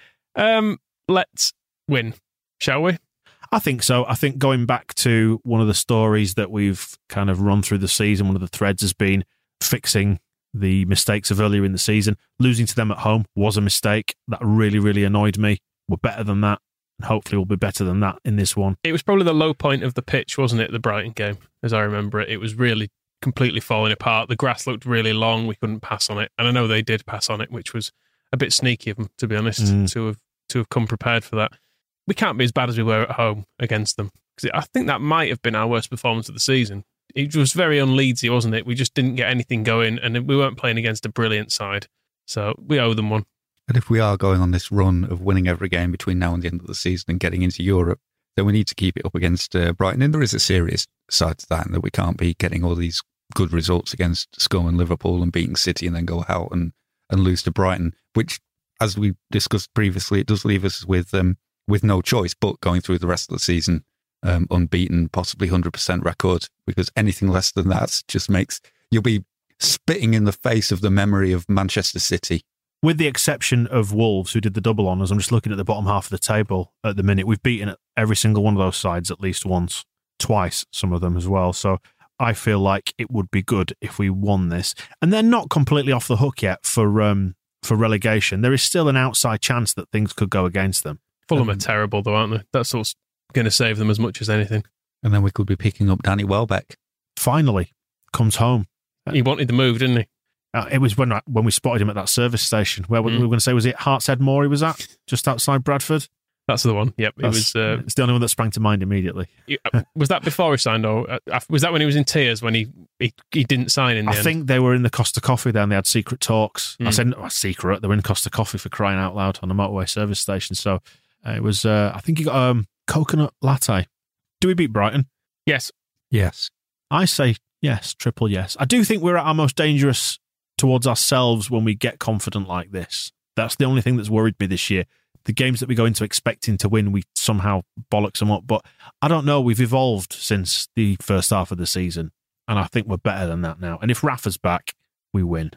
Let's win, shall we? I think so. I think going back to one of the stories that we've kind of run through the season, one of the threads has been fixing the mistakes of earlier in the season. Losing to them at home was a mistake. That really, really annoyed me. We're better than that. And hopefully we'll be better than that in this one. It was probably the low point of the pitch, wasn't it, the Brighton game, as I remember it. It was really completely falling apart. The grass looked really long. We couldn't pass on it. And I know they did pass on it, which was a bit sneaky of them, to be honest, to have come prepared for that. We can't be as bad as we were at home against them. Because I think that might have been our worst performance of the season. It was very un-Leedsy, wasn't it? We just didn't get anything going, and we weren't playing against a brilliant side. So we owe them one. And if we are going on this run of winning every game between now and the end of the season and getting into Europe, then we need to keep it up against Brighton. And there is a serious side to that, and that we can't be getting all these good results against Scum and Liverpool and beating City and then go out and lose to Brighton, which, as we discussed previously, it does leave us with no choice but going through the rest of the season unbeaten, possibly 100% record, because anything less than that just makes you'll be spitting in the face of the memory of Manchester City. With the exception of Wolves, who did the double honours, I'm just looking at the bottom half of the table at the minute. We've beaten every single one of those sides at least once, twice, some of them as well. So I feel like it would be good if we won this. And they're not completely off the hook yet for relegation. There is still an outside chance that things could go against them. Fulham are terrible, though, aren't they? That's what's going to save them as much as anything. And then we could be picking up Danny Welbeck. Finally, comes home. He wanted the move, didn't he? It was when we spotted him at that service station. Where we were going to say, was it Hartshead Moor he was at? Just outside Bradford? That's the one, yep. It's the only one that sprang to mind immediately. Was that before he signed, or was that when he was in tears when he didn't sign in the end? I think they were in the Costa Coffee then. They had secret talks. I said, secret. They were in Costa Coffee, for crying out loud, on the motorway service station. So it was, I think he got a coconut latte. Do we beat Brighton? Yes. Yes. I say yes, triple yes. I do think we're at our most dangerous towards ourselves when we get confident like this. That's the only thing that's worried me this year. The games that we go into expecting to win, we somehow bollocks them up. But I don't know. We've evolved since the first half of the season, and I think we're better than that now. And if Rafa's back, we win.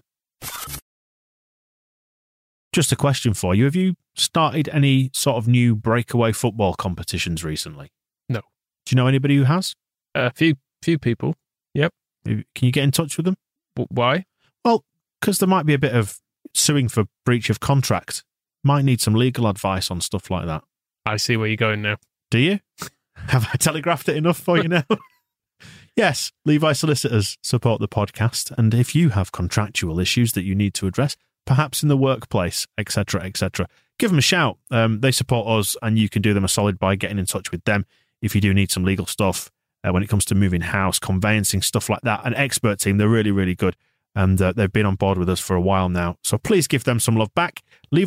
Just a question for you. Have you started any sort of new breakaway football competitions recently? No. Do you know anybody who has? A few people. Yep. Can you get in touch with them? Why? Well, because there might be a bit of suing for breach of contract Might need some legal advice on stuff like that. I see where you're going now. Do you? Have I telegraphed it enough for you now? Yes, Levi Solicitors support the podcast, and if you have contractual issues that you need to address, perhaps in the workplace, etc., give them a shout. They support us, and you can do them a solid by getting in touch with them if you do need some legal stuff when it comes to moving house, conveyancing, stuff like that. An expert team, they're really, really good, and they've been on board with us for a while now. So please give them some love back.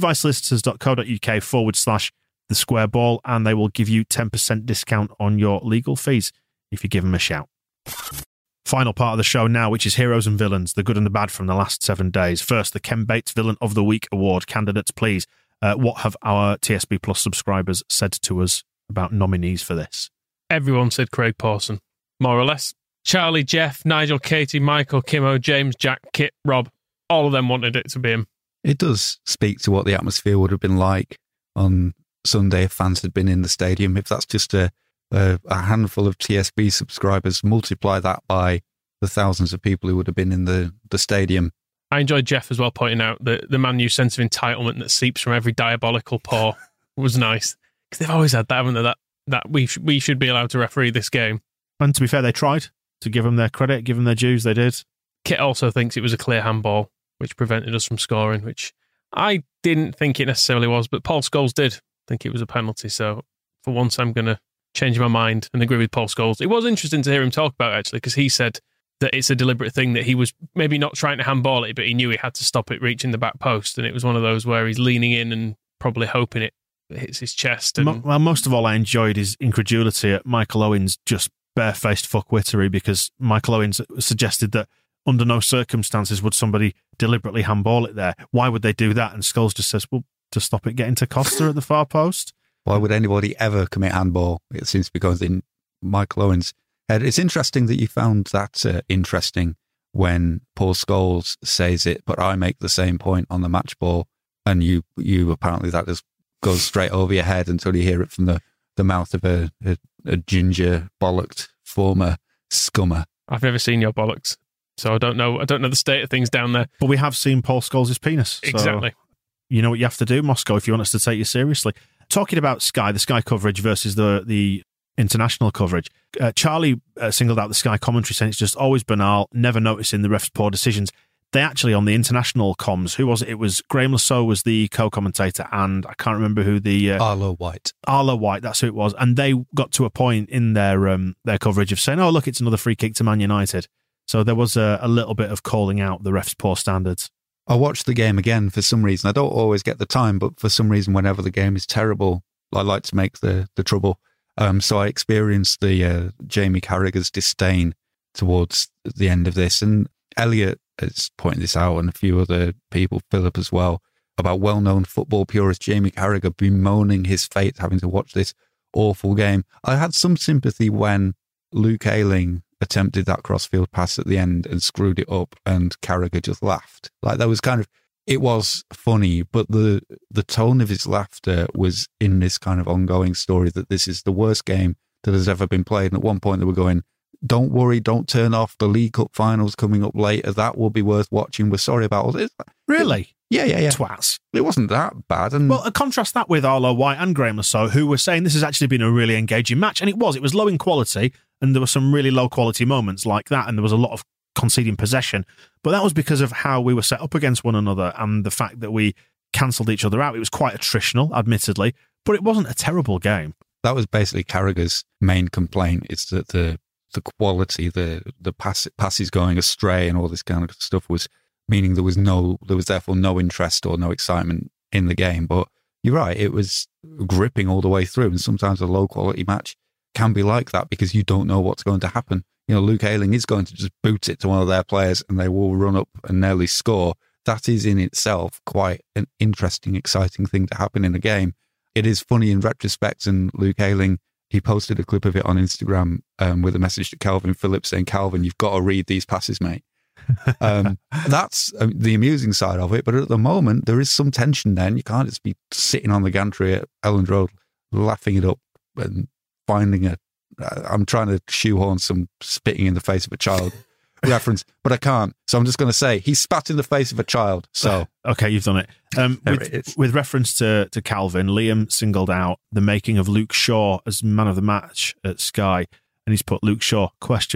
levisolicitors.co.uk/the square ball, and they will give you 10% discount on your legal fees if you give them a shout. Final part of the show now, which is Heroes and Villains, the good and the bad from the last 7 days. First, the Ken Bates Villain of the Week award. Candidates, please. What have our TSB Plus subscribers said to us about nominees for this? Everyone said Craig Pawson, more or less. Charlie, Jeff, Nigel, Katie, Michael, Kimmo, James, Jack, Kit, Rob, all of them wanted it to be him. It does speak to what the atmosphere would have been like on Sunday if fans had been in the stadium. If that's just a handful of TSB subscribers, multiply that by the thousands of people who would have been in the stadium. I enjoyed Jeff as well pointing out that the Man U sense of entitlement that seeps from every diabolical paw was nice. Because they've always had that, haven't they? That we should be allowed to referee this game. And to be fair, they tried to give them their credit, give them their dues. They did. Kit also thinks it was a clear handball, which prevented us from scoring, which I didn't think it necessarily was, but Paul Scholes did think it was a penalty. So for once, I'm going to change my mind and agree with Paul Scholes. It was interesting to hear him talk about it, actually, because he said that it's a deliberate thing, that he was maybe not trying to handball it, but he knew he had to stop it reaching the back post. And it was one of those where he's leaning in and probably hoping it hits his chest. And well, most of all, I enjoyed his incredulity at Michael Owen's just barefaced fuckwittery, because Michael Owens suggested that under no circumstances would somebody deliberately handball it there. Why would they do that? And Scholes just says, well, to stop it getting to Costa at the far post. Why would anybody ever commit handball? It seems to be going in Michael Owen's head. It's interesting that you found that interesting when Paul Scholes says it, but I make the same point on the match ball, and you apparently that just goes straight over your head until you hear it from the mouth of a ginger bollocked former scummer. I've never seen your bollocks, so I don't know the state of things down there. But we have seen Paul Scholes' penis. Exactly. So you know what you have to do, Moscow, if you want us to take you seriously. Talking about Sky, the Sky coverage versus the international coverage, Charlie singled out the Sky commentary, saying it's just always banal, never noticing the refs' poor decisions. They actually, on the international comms, who was it? It was Graham Lasso was the co-commentator, and I can't remember who the... Arlo White. Arlo White, that's who it was. And they got to a point in their coverage of saying, oh, look, it's another free kick to Man United. So there was a little bit of calling out the refs' poor standards. I watched the game again for some reason. I don't always get the time, but for some reason, whenever the game is terrible, I like to make the trouble. So I experienced the Jamie Carragher's disdain towards the end of this. And Elliot has pointed this out, and a few other people, Philip as well, about well-known football purist Jamie Carragher bemoaning his fate having to watch this awful game. I had some sympathy when Luke Ayling attempted that crossfield pass at the end and screwed it up, and Carragher just laughed. Like, that was it was funny, but the tone of his laughter was in this kind of ongoing story that this is the worst game that has ever been played. And at one point they were going, don't worry, don't turn off, the League Cup finals coming up later, that will be worth watching, we're sorry about all this. Really? Yeah. Twats. It wasn't that bad. And well, contrast that with Arlo White and Graham Lasso, who were saying this has actually been a really engaging match, and it was low in quality, and there were some really low quality moments like that, and there was a lot of conceding possession, but that was because of how we were set up against one another and the fact that we cancelled each other out. It was quite attritional, admittedly, but it wasn't a terrible game. That was basically Carragher's main complaint. It's that the quality, the passes going astray and all this kind of stuff was meaning there was therefore no interest or no excitement in the game. But you're right, it was gripping all the way through, and sometimes a low quality match can be like that because you don't know what's going to happen. You know, Luke Ayling is going to just boot it to one of their players and they will run up and nearly score. That is in itself quite an interesting, exciting thing to happen in a game. It is funny in retrospect, and Luke Ayling, he posted a clip of it on Instagram with a message to Calvin Phillips saying, Calvin, you've got to read these passes, mate. That's the amusing side of it. But at the moment, there is some tension there, and you can't just be sitting on the gantry at Elland Road laughing it up and finding I'm trying to shoehorn some spitting in the face of a child reference, but I can't. So I'm just going to say he spat in the face of a child. So okay, you've done it. With reference to Calvin, Liam singled out the making of Luke Shaw as man of the match at Sky, and he's put Luke Shaw, ?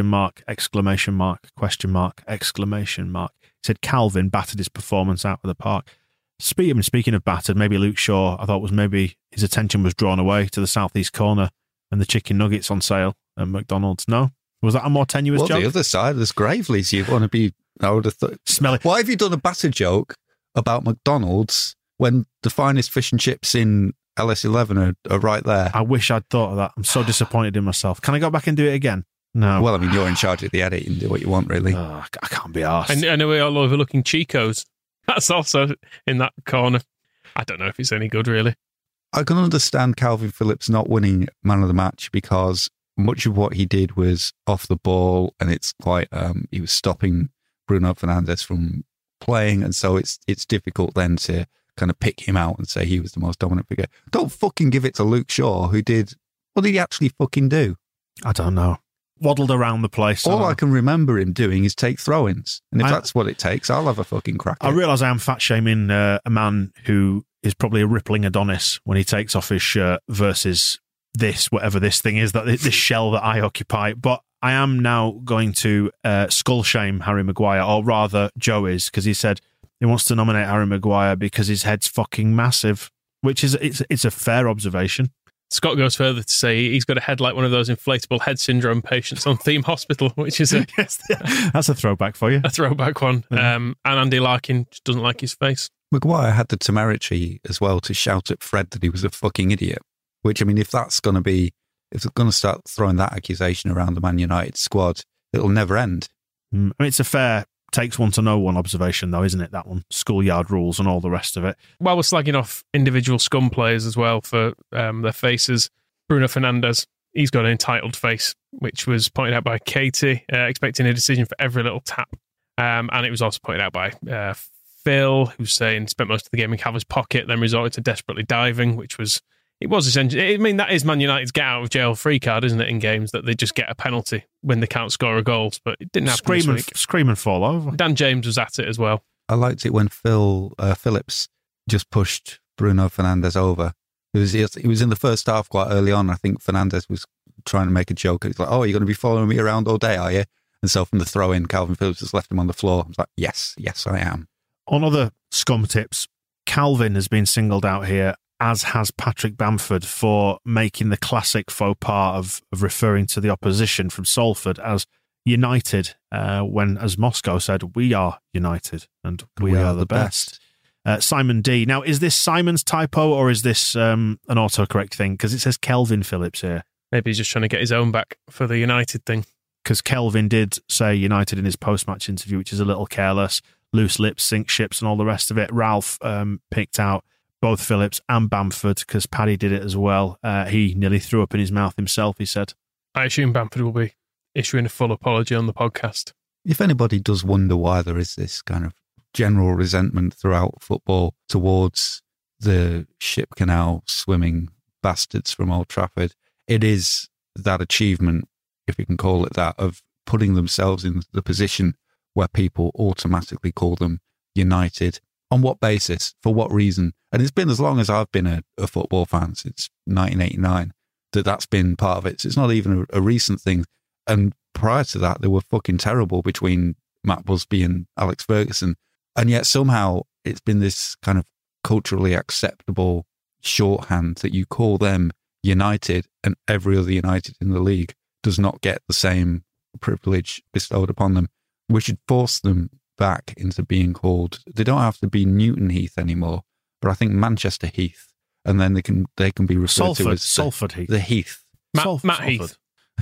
He said Calvin battered his performance out of the park. Speaking of battered, maybe Luke Shaw, I thought was maybe his attention was drawn away to the southeast corner and the chicken nuggets on sale at McDonald's. No? Was that a more tenuous joke? Well, the other side, there's Gravely's. You want to be, I would have thought. Smelly. Why have you done a batter joke about McDonald's when the finest fish and chips in LS11 are right there? I wish I'd thought of that. I'm so disappointed in myself. Can I go back and do it again? No. Well, I mean, you're in charge of the edit. You can do what you want, really. I can't be arsed. I know we're all overlooking Chico's. That's also in that corner. I don't know if it's any good, really. I can understand Calvin Phillips not winning man of the match because much of what he did was off the ball, and it's quite he was stopping Bruno Fernandes from playing, and so it's difficult then to kind of pick him out and say he was the most dominant figure. Don't fucking give it to Luke Shaw, who did what did he actually fucking do? I don't know. Waddled around the place. All I can remember him doing is take throw-ins, and if that's what it takes, I'll have a fucking crack. I realise I am fat shaming a man who is probably a rippling Adonis when he takes off his shirt versus this, whatever this thing is, that this shell that I occupy. But I am now going to skull shame Harry Maguire, or rather Joe is, because he said he wants to nominate Harry Maguire because his head's fucking massive, which is it's a fair observation. Scott goes further to say he's got a head like one of those inflatable head syndrome patients on Theme Hospital, which is yes, that's a throwback for you. A throwback one. Yeah. And Andy Larkin just doesn't like his face. Maguire had the temerity as well to shout at Fred that he was a fucking idiot, which, I mean, if it's going to start throwing that accusation around the Man United squad, it'll never end. I mean, it's a fair takes one to know one observation, though, isn't it? That one, schoolyard rules and all the rest of it. While we're slagging off individual scum players as well for their faces, Bruno Fernandes, he's got an entitled face, which was pointed out by Katie, expecting a decision for every little tap. And it was also pointed out by Phil, who's saying spent most of the game in Calvin's pocket, then resorted to desperately diving, which was essentially, I mean, that is Man United's get out of jail free card, isn't it, in games, that they just get a penalty when they can't score a goal, but it didn't happen this week. Scream and fall over. Dan James was at it as well. I liked it when Phil Phillips just pushed Bruno Fernandes over. It was in the first half quite early on. I think Fernandes was trying to make a joke. He's like, "Oh, you're going to be following me around all day, are you?" And so from the throw-in, Calvin Phillips just left him on the floor. I was like, yes, I am. On other scum tips, Calvin has been singled out here, as has Patrick Bamford, for making the classic faux pas of referring to the opposition from Salford as United, when, as Moscow said, we are United and we are the best. Simon D. Now, is this Simon's typo or is this an autocorrect thing? Because it says Kelvin Phillips here. Maybe he's just trying to get his own back for the United thing. Because Kelvin did say United in his post-match interview, which is a little careless. Loose lips, sink ships and all the rest of it. Ralph picked out both Phillips and Bamford because Paddy did it as well. He nearly threw up in his mouth himself, he said. I assume Bamford will be issuing a full apology on the podcast. If anybody does wonder why there is this kind of general resentment throughout football towards the Ship Canal swimming bastards from Old Trafford, it is that achievement, if you can call it that, of putting themselves in the position where people automatically call them United. On what basis? For what reason? And it's been as long as I've been a football fan, since 1989, that's been part of it. So it's not even a recent thing. And prior to that, they were fucking terrible between Matt Busby and Alex Ferguson. And yet somehow it's been this kind of culturally acceptable shorthand that you call them United, and every other United in the league does not get the same privilege bestowed upon them. We should force them back into being called, they don't have to be Newton Heath anymore, but I think Manchester Heath, and then they can be referred to as Salford Heath. The Heath. Matt Heath.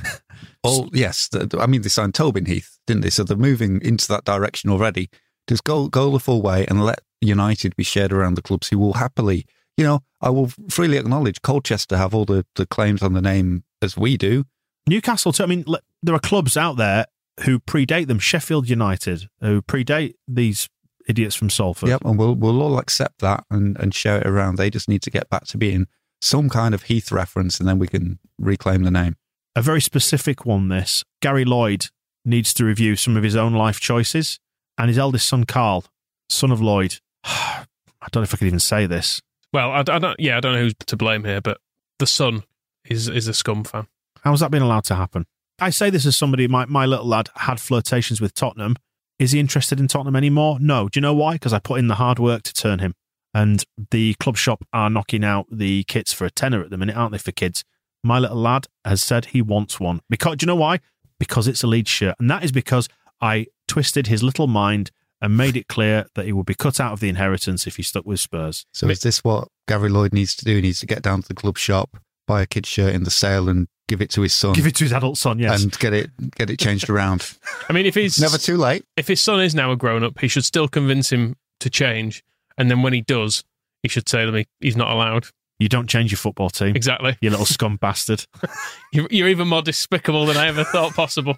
Oh, yes. I mean, they signed Tobin Heath, didn't they? So they're moving into that direction already. Just go the full way and let United be shared around the clubs who will happily, I will freely acknowledge Colchester have all the claims on the name as we do. Newcastle too. I mean, there are clubs out there who predate them. Sheffield United, who predate these idiots from Salford. Yep, and we'll all accept that and share it around. They just need to get back to being some kind of Heath reference, and then we can reclaim the name. A very specific one, this. Gary Lloyd needs to review some of his own life choices. And his eldest son, Carl, son of Lloyd, I don't know if I could even say this. Well, I don't know who's to blame here, but the son is a Scum fan. How's that been allowed to happen? I say this as somebody, my little lad had flirtations with Tottenham. Is he interested in Tottenham anymore? No. Do you know why? Because I put in the hard work to turn him. And the club shop are knocking out the kits for £10 at the minute, aren't they, for kids? My little lad has said he wants one. Because, do you know why? Because it's a Leeds shirt. And that is because I twisted his little mind and made it clear that he would be cut out of the inheritance if he stuck with Spurs. So is this what Gary Lloyd needs to do? He needs to get down to the club shop, buy a kid's shirt in the sale and give it to his son. Give it to his adult son, yes. And get it changed around. I mean, if he's never too late. If his son is now a grown-up, he should still convince him to change. And then when he does, he should say to me, he's not allowed. You don't change your football team. Exactly. You little scum bastard. You're even more despicable than I ever thought possible.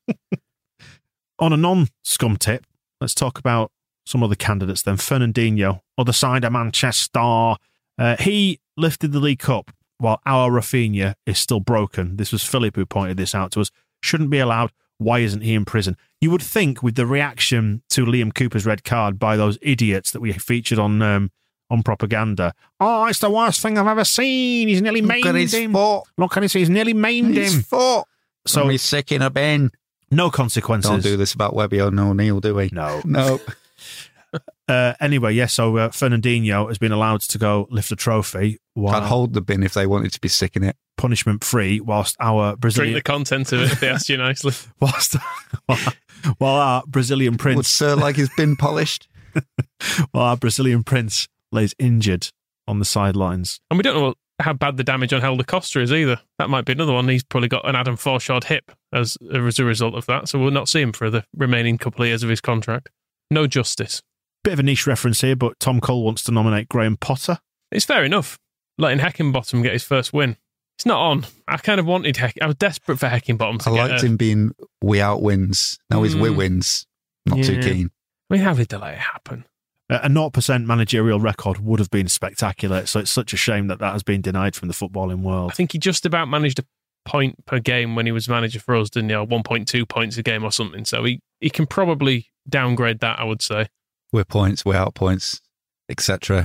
On a non-scum tip, let's talk about some other candidates then. Fernandinho, other side of Manchester. He lifted the League Cup while our Rafinha is still broken. This was Philip who pointed this out to us. Shouldn't be allowed. Why isn't he in prison? You would think with the reaction to Liam Cooper's red card by those idiots that we featured on propaganda. Oh, it's the worst thing I've ever seen. He's nearly maimed him. Look at his, he's nearly maimed him. Foot. So he's sick in a bin. No consequences. Don't do this about Webby O'Neill, do we? No. Anyway, yes, so Fernandinho has been allowed to go lift a trophy. I'd hold the bin if they wanted to be sick in it. Punishment-free, whilst our Brazilian... Drink the content of it if they ask you nicely. While our Brazilian prince... Would Sir like his bin polished? While our Brazilian prince lays injured on the sidelines. And we don't know how bad the damage on Helder Costa is either. That might be another one. He's probably got an Adam Forshaw hip as a result of that, so we'll not see him for the remaining couple of years of his contract. No justice. Bit of a niche reference here, but Tom Cole wants to nominate Graham Potter. It's fair enough. Letting Heckingbottom get his first win. It's not on. I kind of wanted I was desperate for Heckingbottom to get liked him being we out wins. Now he's we wins. Not too keen. I mean, how did they let it happen? A 0% managerial record would have been spectacular, so it's such a shame that has been denied from the footballing world. I think he just about managed a point per game when he was manager for us, didn't he? Or 1.2 points a game or something. So he can probably downgrade that, I would say. We're points, we're out points, etc.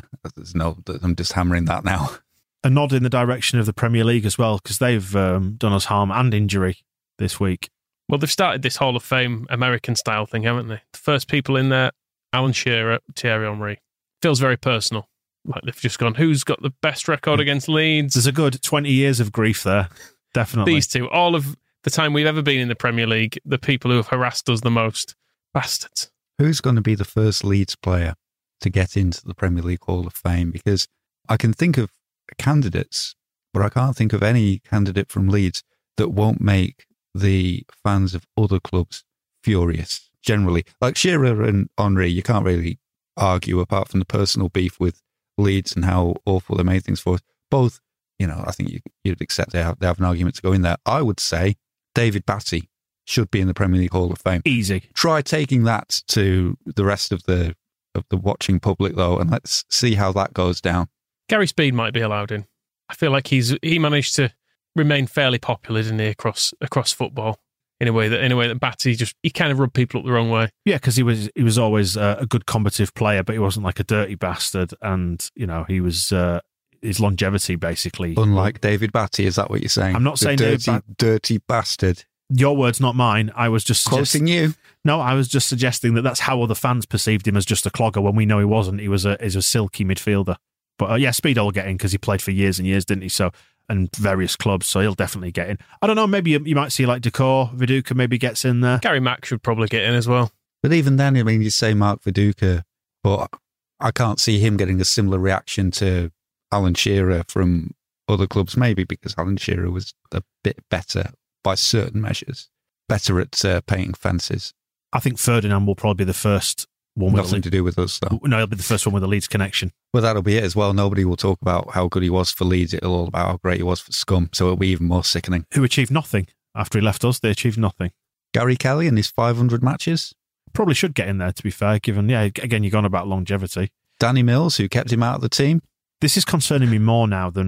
I'm just hammering that now. A nod in the direction of the Premier League as well, because they've done us harm and injury this week. Well, they've started this Hall of Fame American-style thing, haven't they? The first people in there, Alan Shearer, Thierry Henry. Feels very personal. Like they've just gone, who's got the best record against Leeds? There's a good 20 years of grief there, definitely. These two, all of the time we've ever been in the Premier League, the people who have harassed us the most. Bastards. Who's going to be the first Leeds player to get into the Premier League Hall of Fame? Because I can think of candidates, but I can't think of any candidate from Leeds that won't make the fans of other clubs furious, generally. Like Shearer and Henry, you can't really argue apart from the personal beef with Leeds and how awful they made things for us. Both, I think you'd accept they have an argument to go in there. I would say David Batty should be in the Premier League Hall of Fame. Easy. Try taking that to the rest of the watching public, though, and let's see how that goes down. Gary Speed might be allowed in. I feel like he managed to remain fairly popular, didn't he, across football in a way that Batty he kind of rubbed people up the wrong way. Yeah, because he was always a good combative player, but he wasn't like a dirty bastard, and he was his longevity basically. Unlike David Batty, is that what you're saying? I'm not saying dirty bastard. Your words, not mine. I was just quoting you. No, I was just suggesting that's how other fans perceived him, as just a clogger, when we know he wasn't. He was a silky midfielder. But Speedo will get in because he played for years and years, didn't he? So, and various clubs, so he'll definitely get in. I don't know, maybe you might see like Decor, Viduka maybe gets in there. Gary Mack should probably get in as well. But even then, you say Mark Viduka, but I can't see him getting a similar reaction to Alan Shearer from other clubs, maybe because Alan Shearer was a bit better by certain measures, better at painting fences. I think Ferdinand will probably be the first one. Nothing to do with us, though. No, he'll be the first one with a Leeds connection. Well, that'll be it as well. Nobody will talk about how good he was for Leeds. It'll all about how great he was for Scum, so it'll be even more sickening. Who achieved nothing after he left us? They achieved nothing. Gary Kelly and his 500 matches? Probably should get in there, to be fair, given, again, you're gone about longevity. Danny Mills, who kept him out of the team? This is concerning me more now than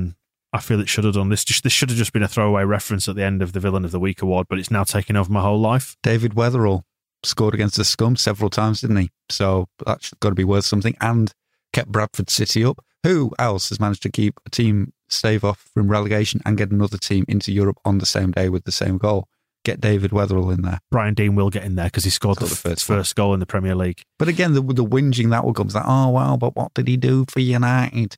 I feel it should have done this. This should have just been a throwaway reference at the end of the Villain of the Week award, but it's now taken over my whole life. David Weatherall scored against the Scum several times, didn't he? So that's got to be worth something, and kept Bradford City up. Who else has managed to keep a team stave off from relegation and get another team into Europe on the same day with the same goal? Get David Weatherall in there. Brian Deane will get in there because he scored the first goal in the Premier League. But again, the whinging that will come. It's like, oh, well, but what did he do for United?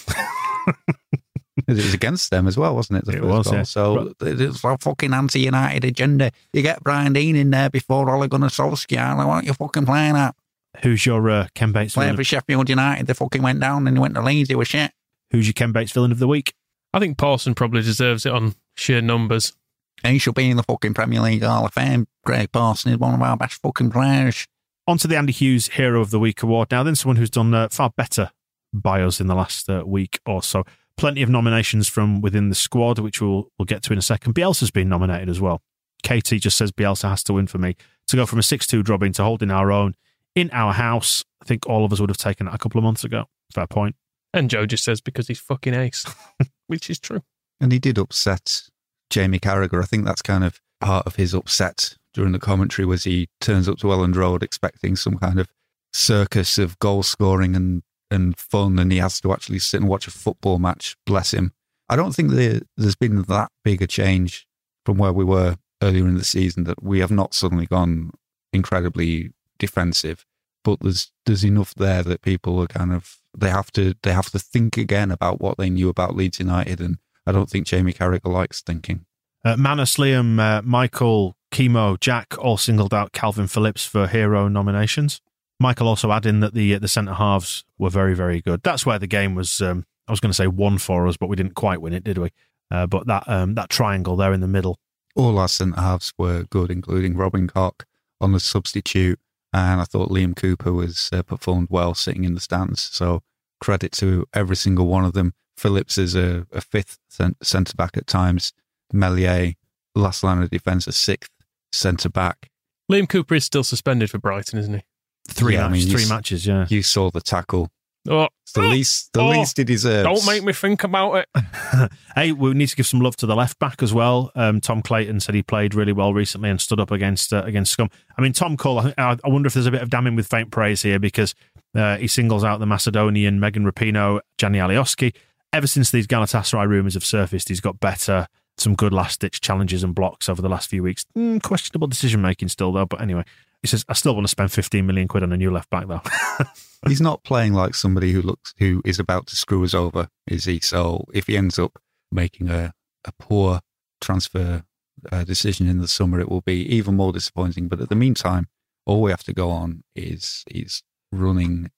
It was against them as well, wasn't it? It was, goal. Yeah. So it's a fucking anti-United agenda. You get Brian Deane in there before Ole Gunnar Solskjaer. Why don't you fucking play that? Who's your Ken Bates playing for Sheffield United? They fucking went down and went to Leeds. They were shit. Who's your Ken Bates Villain of the Week? I think Pawson probably deserves it on sheer numbers. He should be in the fucking Premier League Hall of Fame. Greg Pawson is one of our best fucking players. On to the Andy Hughes Hero of the Week award now. Then someone who's done far better by us in the last week or so. Plenty of nominations from within the squad, which we'll get to in a second. Bielsa's been nominated as well. Katie just says Bielsa has to win for me. To go from a 6-2 drubbing to holding our own in our house, I think all of us would have taken it a couple of months ago. Fair point. And Joe just says because he's fucking ace, which is true. And he did upset Jamie Carragher. I think that's kind of part of his upset during the commentary was he turns up to Elland Road expecting some kind of circus of goal scoring and fun, and he has to actually sit and watch a football match. Bless him. I don't think there's been that big a change from where we were earlier in the season, that we have not suddenly gone incredibly defensive, but there's enough there that people are kind of they have to think again about what they knew about Leeds United, and I don't think Jamie Carragher likes thinking. Manus, Liam, Michael, Chemo, Jack all singled out Calvin Phillips for hero nominations. Michael also adding that the centre halves were very, very good. That's where the game was. I was going to say won for us, but we didn't quite win it, did we? But that triangle there in the middle. All our centre halves were good, including Robin Koch on the substitute, and I thought Liam Cooper was performed well sitting in the stands. So credit to every single one of them. Phillips is a fifth centre back at times. Meslier, last line of defence, a sixth centre back. Liam Cooper is still suspended for Brighton, isn't he? Three matches, yeah. You saw the tackle. Oh, it's the least he deserves. Don't make me think about it. Hey, we need to give some love to the left back as well. Tom Clayton said he played really well recently and stood up against Scum. I mean, Tom Cole, I wonder if there's a bit of damning with faint praise here, because he singles out the Macedonian Megan Rapinoe, Gianni Alioski. Ever since these Galatasaray rumours have surfaced, he's got better. Some good last-ditch challenges and blocks over the last few weeks. Questionable decision-making still, though. But anyway, he says, I still want to spend 15 million quid on a new left-back, though. He's not playing like somebody who is about to screw us over, is he? So if he ends up making a poor transfer decision in the summer, it will be even more disappointing. But at the meantime, all we have to go on is running.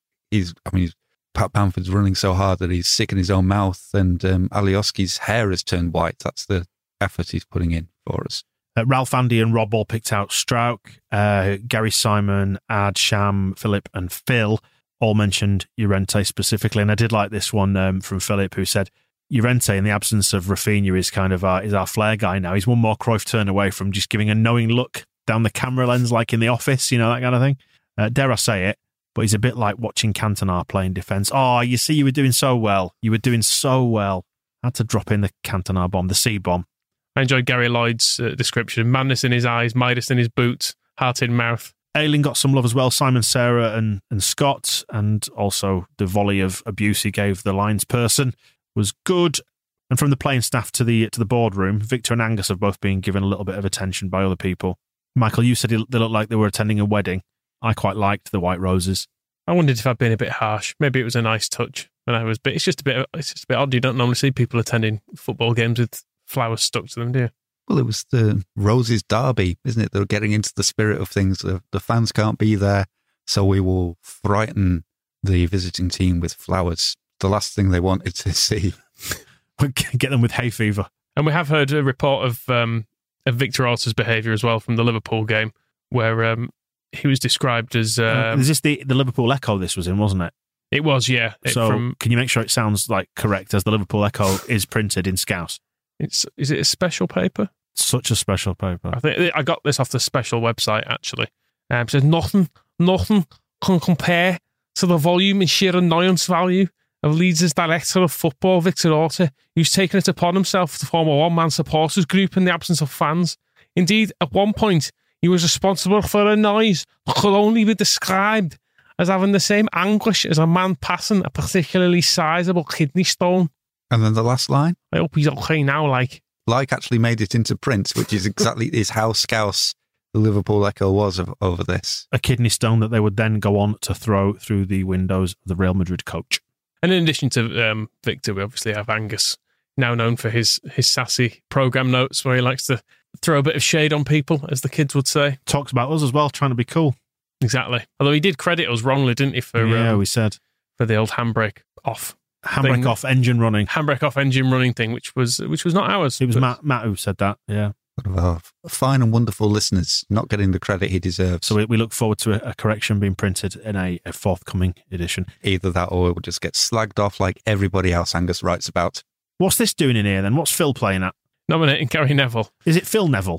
Pat Bamford's running so hard that he's sick in his own mouth, and Alioski's hair has turned white. That's the effort he's putting in for us. Ralph, Andy and Rob all picked out Strauch. Gary Simon, Ad, Sham, Philip and Phil all mentioned Llorente specifically, and I did like this one from Philip, who said Llorente, in the absence of Rafinha, is kind of is our flair guy now. He's one more Cruyff turn away from just giving a knowing look down the camera lens like in The Office, that kind of thing. Dare I say it, but he's a bit like watching Cantona playing defence. Oh, you see, you were doing so well. You were doing so well. I had to drop in the Cantona bomb, the C bomb. I enjoyed Gary Lloyd's description. Madness in his eyes, Midas in his boots, heart in mouth. Ailing got some love as well. Simon, Sarah and Scott, and also the volley of abuse he gave the Lions person was good. And from the playing staff to the boardroom, Victor and Angus have both been given a little bit of attention by other people. Michael, you said they looked like they were attending a wedding. I quite liked the white roses. I wondered if I'd been a bit harsh. Maybe it was a nice touch when I was, but it's just a bit odd. You don't normally see people attending football games with flowers stuck to them, do you? Well, it was the Roses Derby, isn't it? They're getting into the spirit of things. The fans can't be there, so we will frighten the visiting team with flowers. The last thing they wanted to see. Get them with hay fever. And we have heard a report of Victor Orta's behaviour as well from the Liverpool game, where he was described as... is this the Liverpool Echo this was in, wasn't it? It was, yeah. So can you make sure it sounds like correct as the Liverpool Echo is printed in Scouse? Is it a special paper? Such a special paper. I think I got this off the special website, actually. It says, nothing can compare to the volume and sheer annoyance value of Leeds' director of football, Victor Orta, who's taken it upon himself to form a one-man supporters group in the absence of fans. Indeed, at one point, he was responsible for a noise that could only be described as having the same anguish as a man passing a particularly sizable kidney stone. And then the last line? I hope he's okay now, like. Like actually made it into print, which is exactly is how scouse the Liverpool Echo was over this. A kidney stone that they would then go on to throw through the windows of the Real Madrid coach. And in addition to Victor, we obviously have Angus, now known for his sassy programme notes, where he likes to throw a bit of shade on people, as the kids would say. Talks about us as well, trying to be cool. Exactly. Although he did credit us wrongly, didn't he? We said. For the old handbrake off. Handbrake off, engine running. Handbrake off, engine running thing, which was not ours. It was Matt who said that, yeah. One of our fine and wonderful listeners, not getting the credit he deserves. So we look forward to a correction being printed in a forthcoming edition. Either that or it will just get slagged off like everybody else Angus writes about. What's this doing in here then? What's Phil playing at? Nominating Gary Neville. Is it Phil Neville?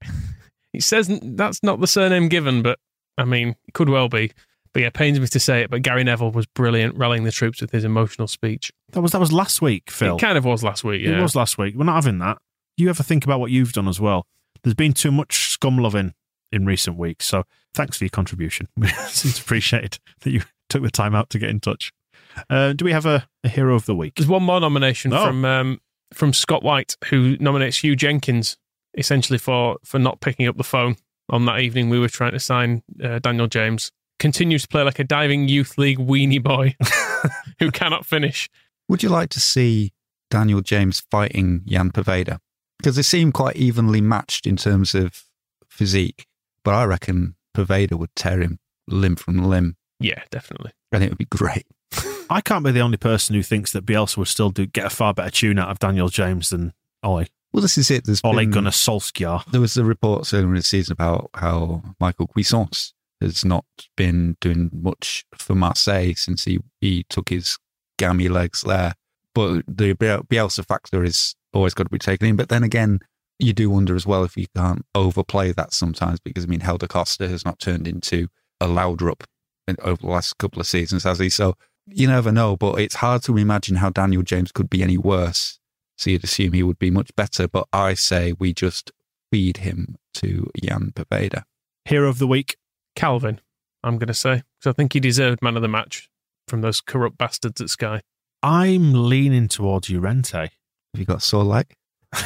He says that's not the surname given, but I mean, it could well be. But yeah, it pains me to say it, but Gary Neville was brilliant rallying the troops with his emotional speech. That was last week, Phil. It kind of was last week, yeah. It was last week. We're not having that. You ever think about what you've done as well? There's been too much scum loving in recent weeks, so thanks for your contribution. It's appreciated that you took the time out to get in touch. Do we have a hero of the week? There's one more nomination from Scott White, who nominates Hugh Jenkins, essentially for not picking up the phone on that evening we were trying to sign Daniel James. Continues to play like a diving youth league weenie boy who cannot finish. Would you like to see Daniel James fighting Jan Poveda? Because they seem quite evenly matched in terms of physique, but I reckon Poveda would tear him limb from limb. Yeah, definitely. And it would be great. I can't be the only person who thinks that Bielsa would still get a far better tune out of Daniel James than Ole. Well, this is it. Ole Gunnar Solskjaer. There was a report earlier in the season about how Michael Cuisance has not been doing much for Marseille since he took his gammy legs there. But the Bielsa factor is always got to be taken in. But then again, you do wonder as well if you can't overplay that sometimes, because, I mean, Helder Costa has not turned into a Laudrup over the last couple of seasons, has he? So you never know, but it's hard to imagine how Daniel James could be any worse. So you'd assume he would be much better. But I say we just feed him to Jan Poveda. Hero of the week? Calvin, I'm going to say. Because I think he deserved man of the match from those corrupt bastards at Sky. I'm leaning towards Llorente. Have you got a sore leg?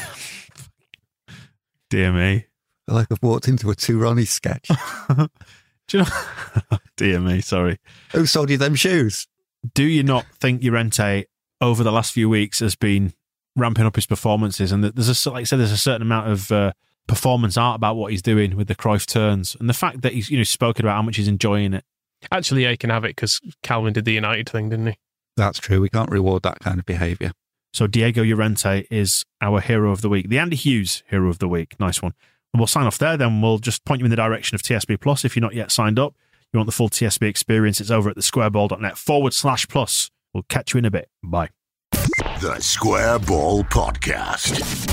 Dear me. I feel like I've walked into a Two Ronnie sketch. Do you know? Dear me, sorry. Who sold you them shoes? Do you not think Llorente over the last few weeks has been ramping up his performances, and there's like I said, there's a certain amount of performance art about what he's doing with the Cruyff turns, and the fact that he's spoken about how much he's enjoying it. Actually, yeah, he can have it because Calvin did the United thing, didn't he? That's true. We can't reward that kind of behaviour. So Diego Llorente is our hero of the week. The Andy Hughes hero of the week. Nice one. And we'll sign off there. Then we'll just point you in the direction of TSB Plus. If you're not yet signed up, you want the full TSB experience, it's over at thesquareball.net/plus. We'll catch you in a bit. Bye. The Square Ball Podcast.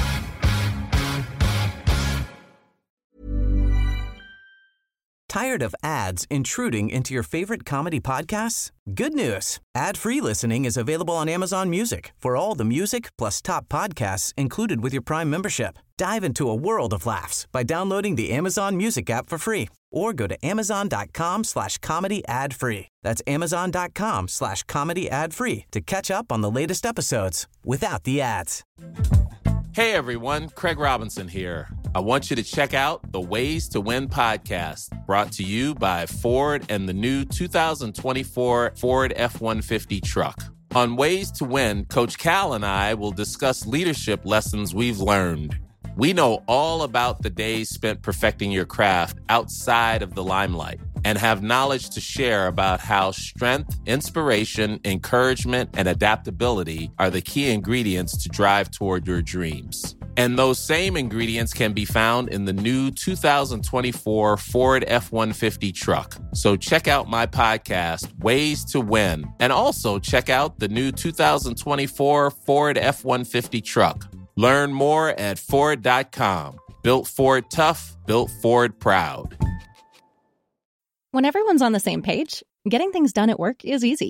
Tired of ads intruding into your favorite comedy podcasts? Good news. Ad-free listening is available on Amazon Music for all the music plus top podcasts included with your Prime membership. Dive into a world of laughs by downloading the Amazon Music app for free or go to amazon.com/comedy ad-free. That's amazon.com/comedy ad-free to catch up on the latest episodes without the ads. Hey everyone, Craig Robinson here. I want you to check out the Ways to Win podcast, brought to you by Ford and the new 2024 Ford F-150 truck. On Ways to Win, Coach Cal and I will discuss leadership lessons we've learned. We know all about the days spent perfecting your craft outside of the limelight and have knowledge to share about how strength, inspiration, encouragement, and adaptability are the key ingredients to drive toward your dreams. And those same ingredients can be found in the new 2024 Ford F-150 truck. So check out my podcast, Ways to Win, and also check out the new 2024 Ford F-150 truck. Learn more at Ford.com. Built Ford tough, built Ford proud. When everyone's on the same page, getting things done at work is easy.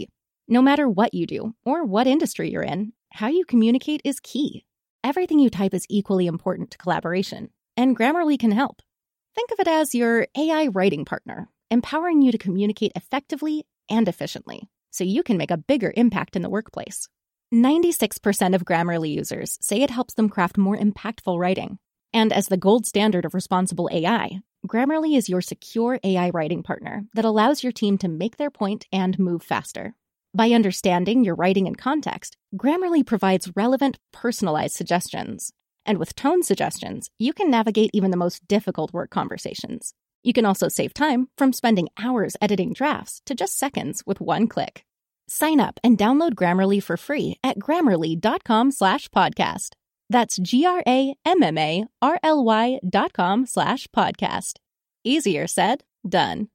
No matter what you do or what industry you're in, how you communicate is key. Everything you type is equally important to collaboration, and Grammarly can help. Think of it as your AI writing partner, empowering you to communicate effectively and efficiently, so you can make a bigger impact in the workplace. 96% of Grammarly users say it helps them craft more impactful writing. And as the gold standard of responsible AI, Grammarly is your secure AI writing partner that allows your team to make their point and move faster. By understanding your writing and context, Grammarly provides relevant, personalized suggestions. And with tone suggestions, you can navigate even the most difficult work conversations. You can also save time from spending hours editing drafts to just seconds with one click. Sign up and download Grammarly for free at Grammarly.com/podcast. That's GRAMMARLY.com/podcast. Easier said, done.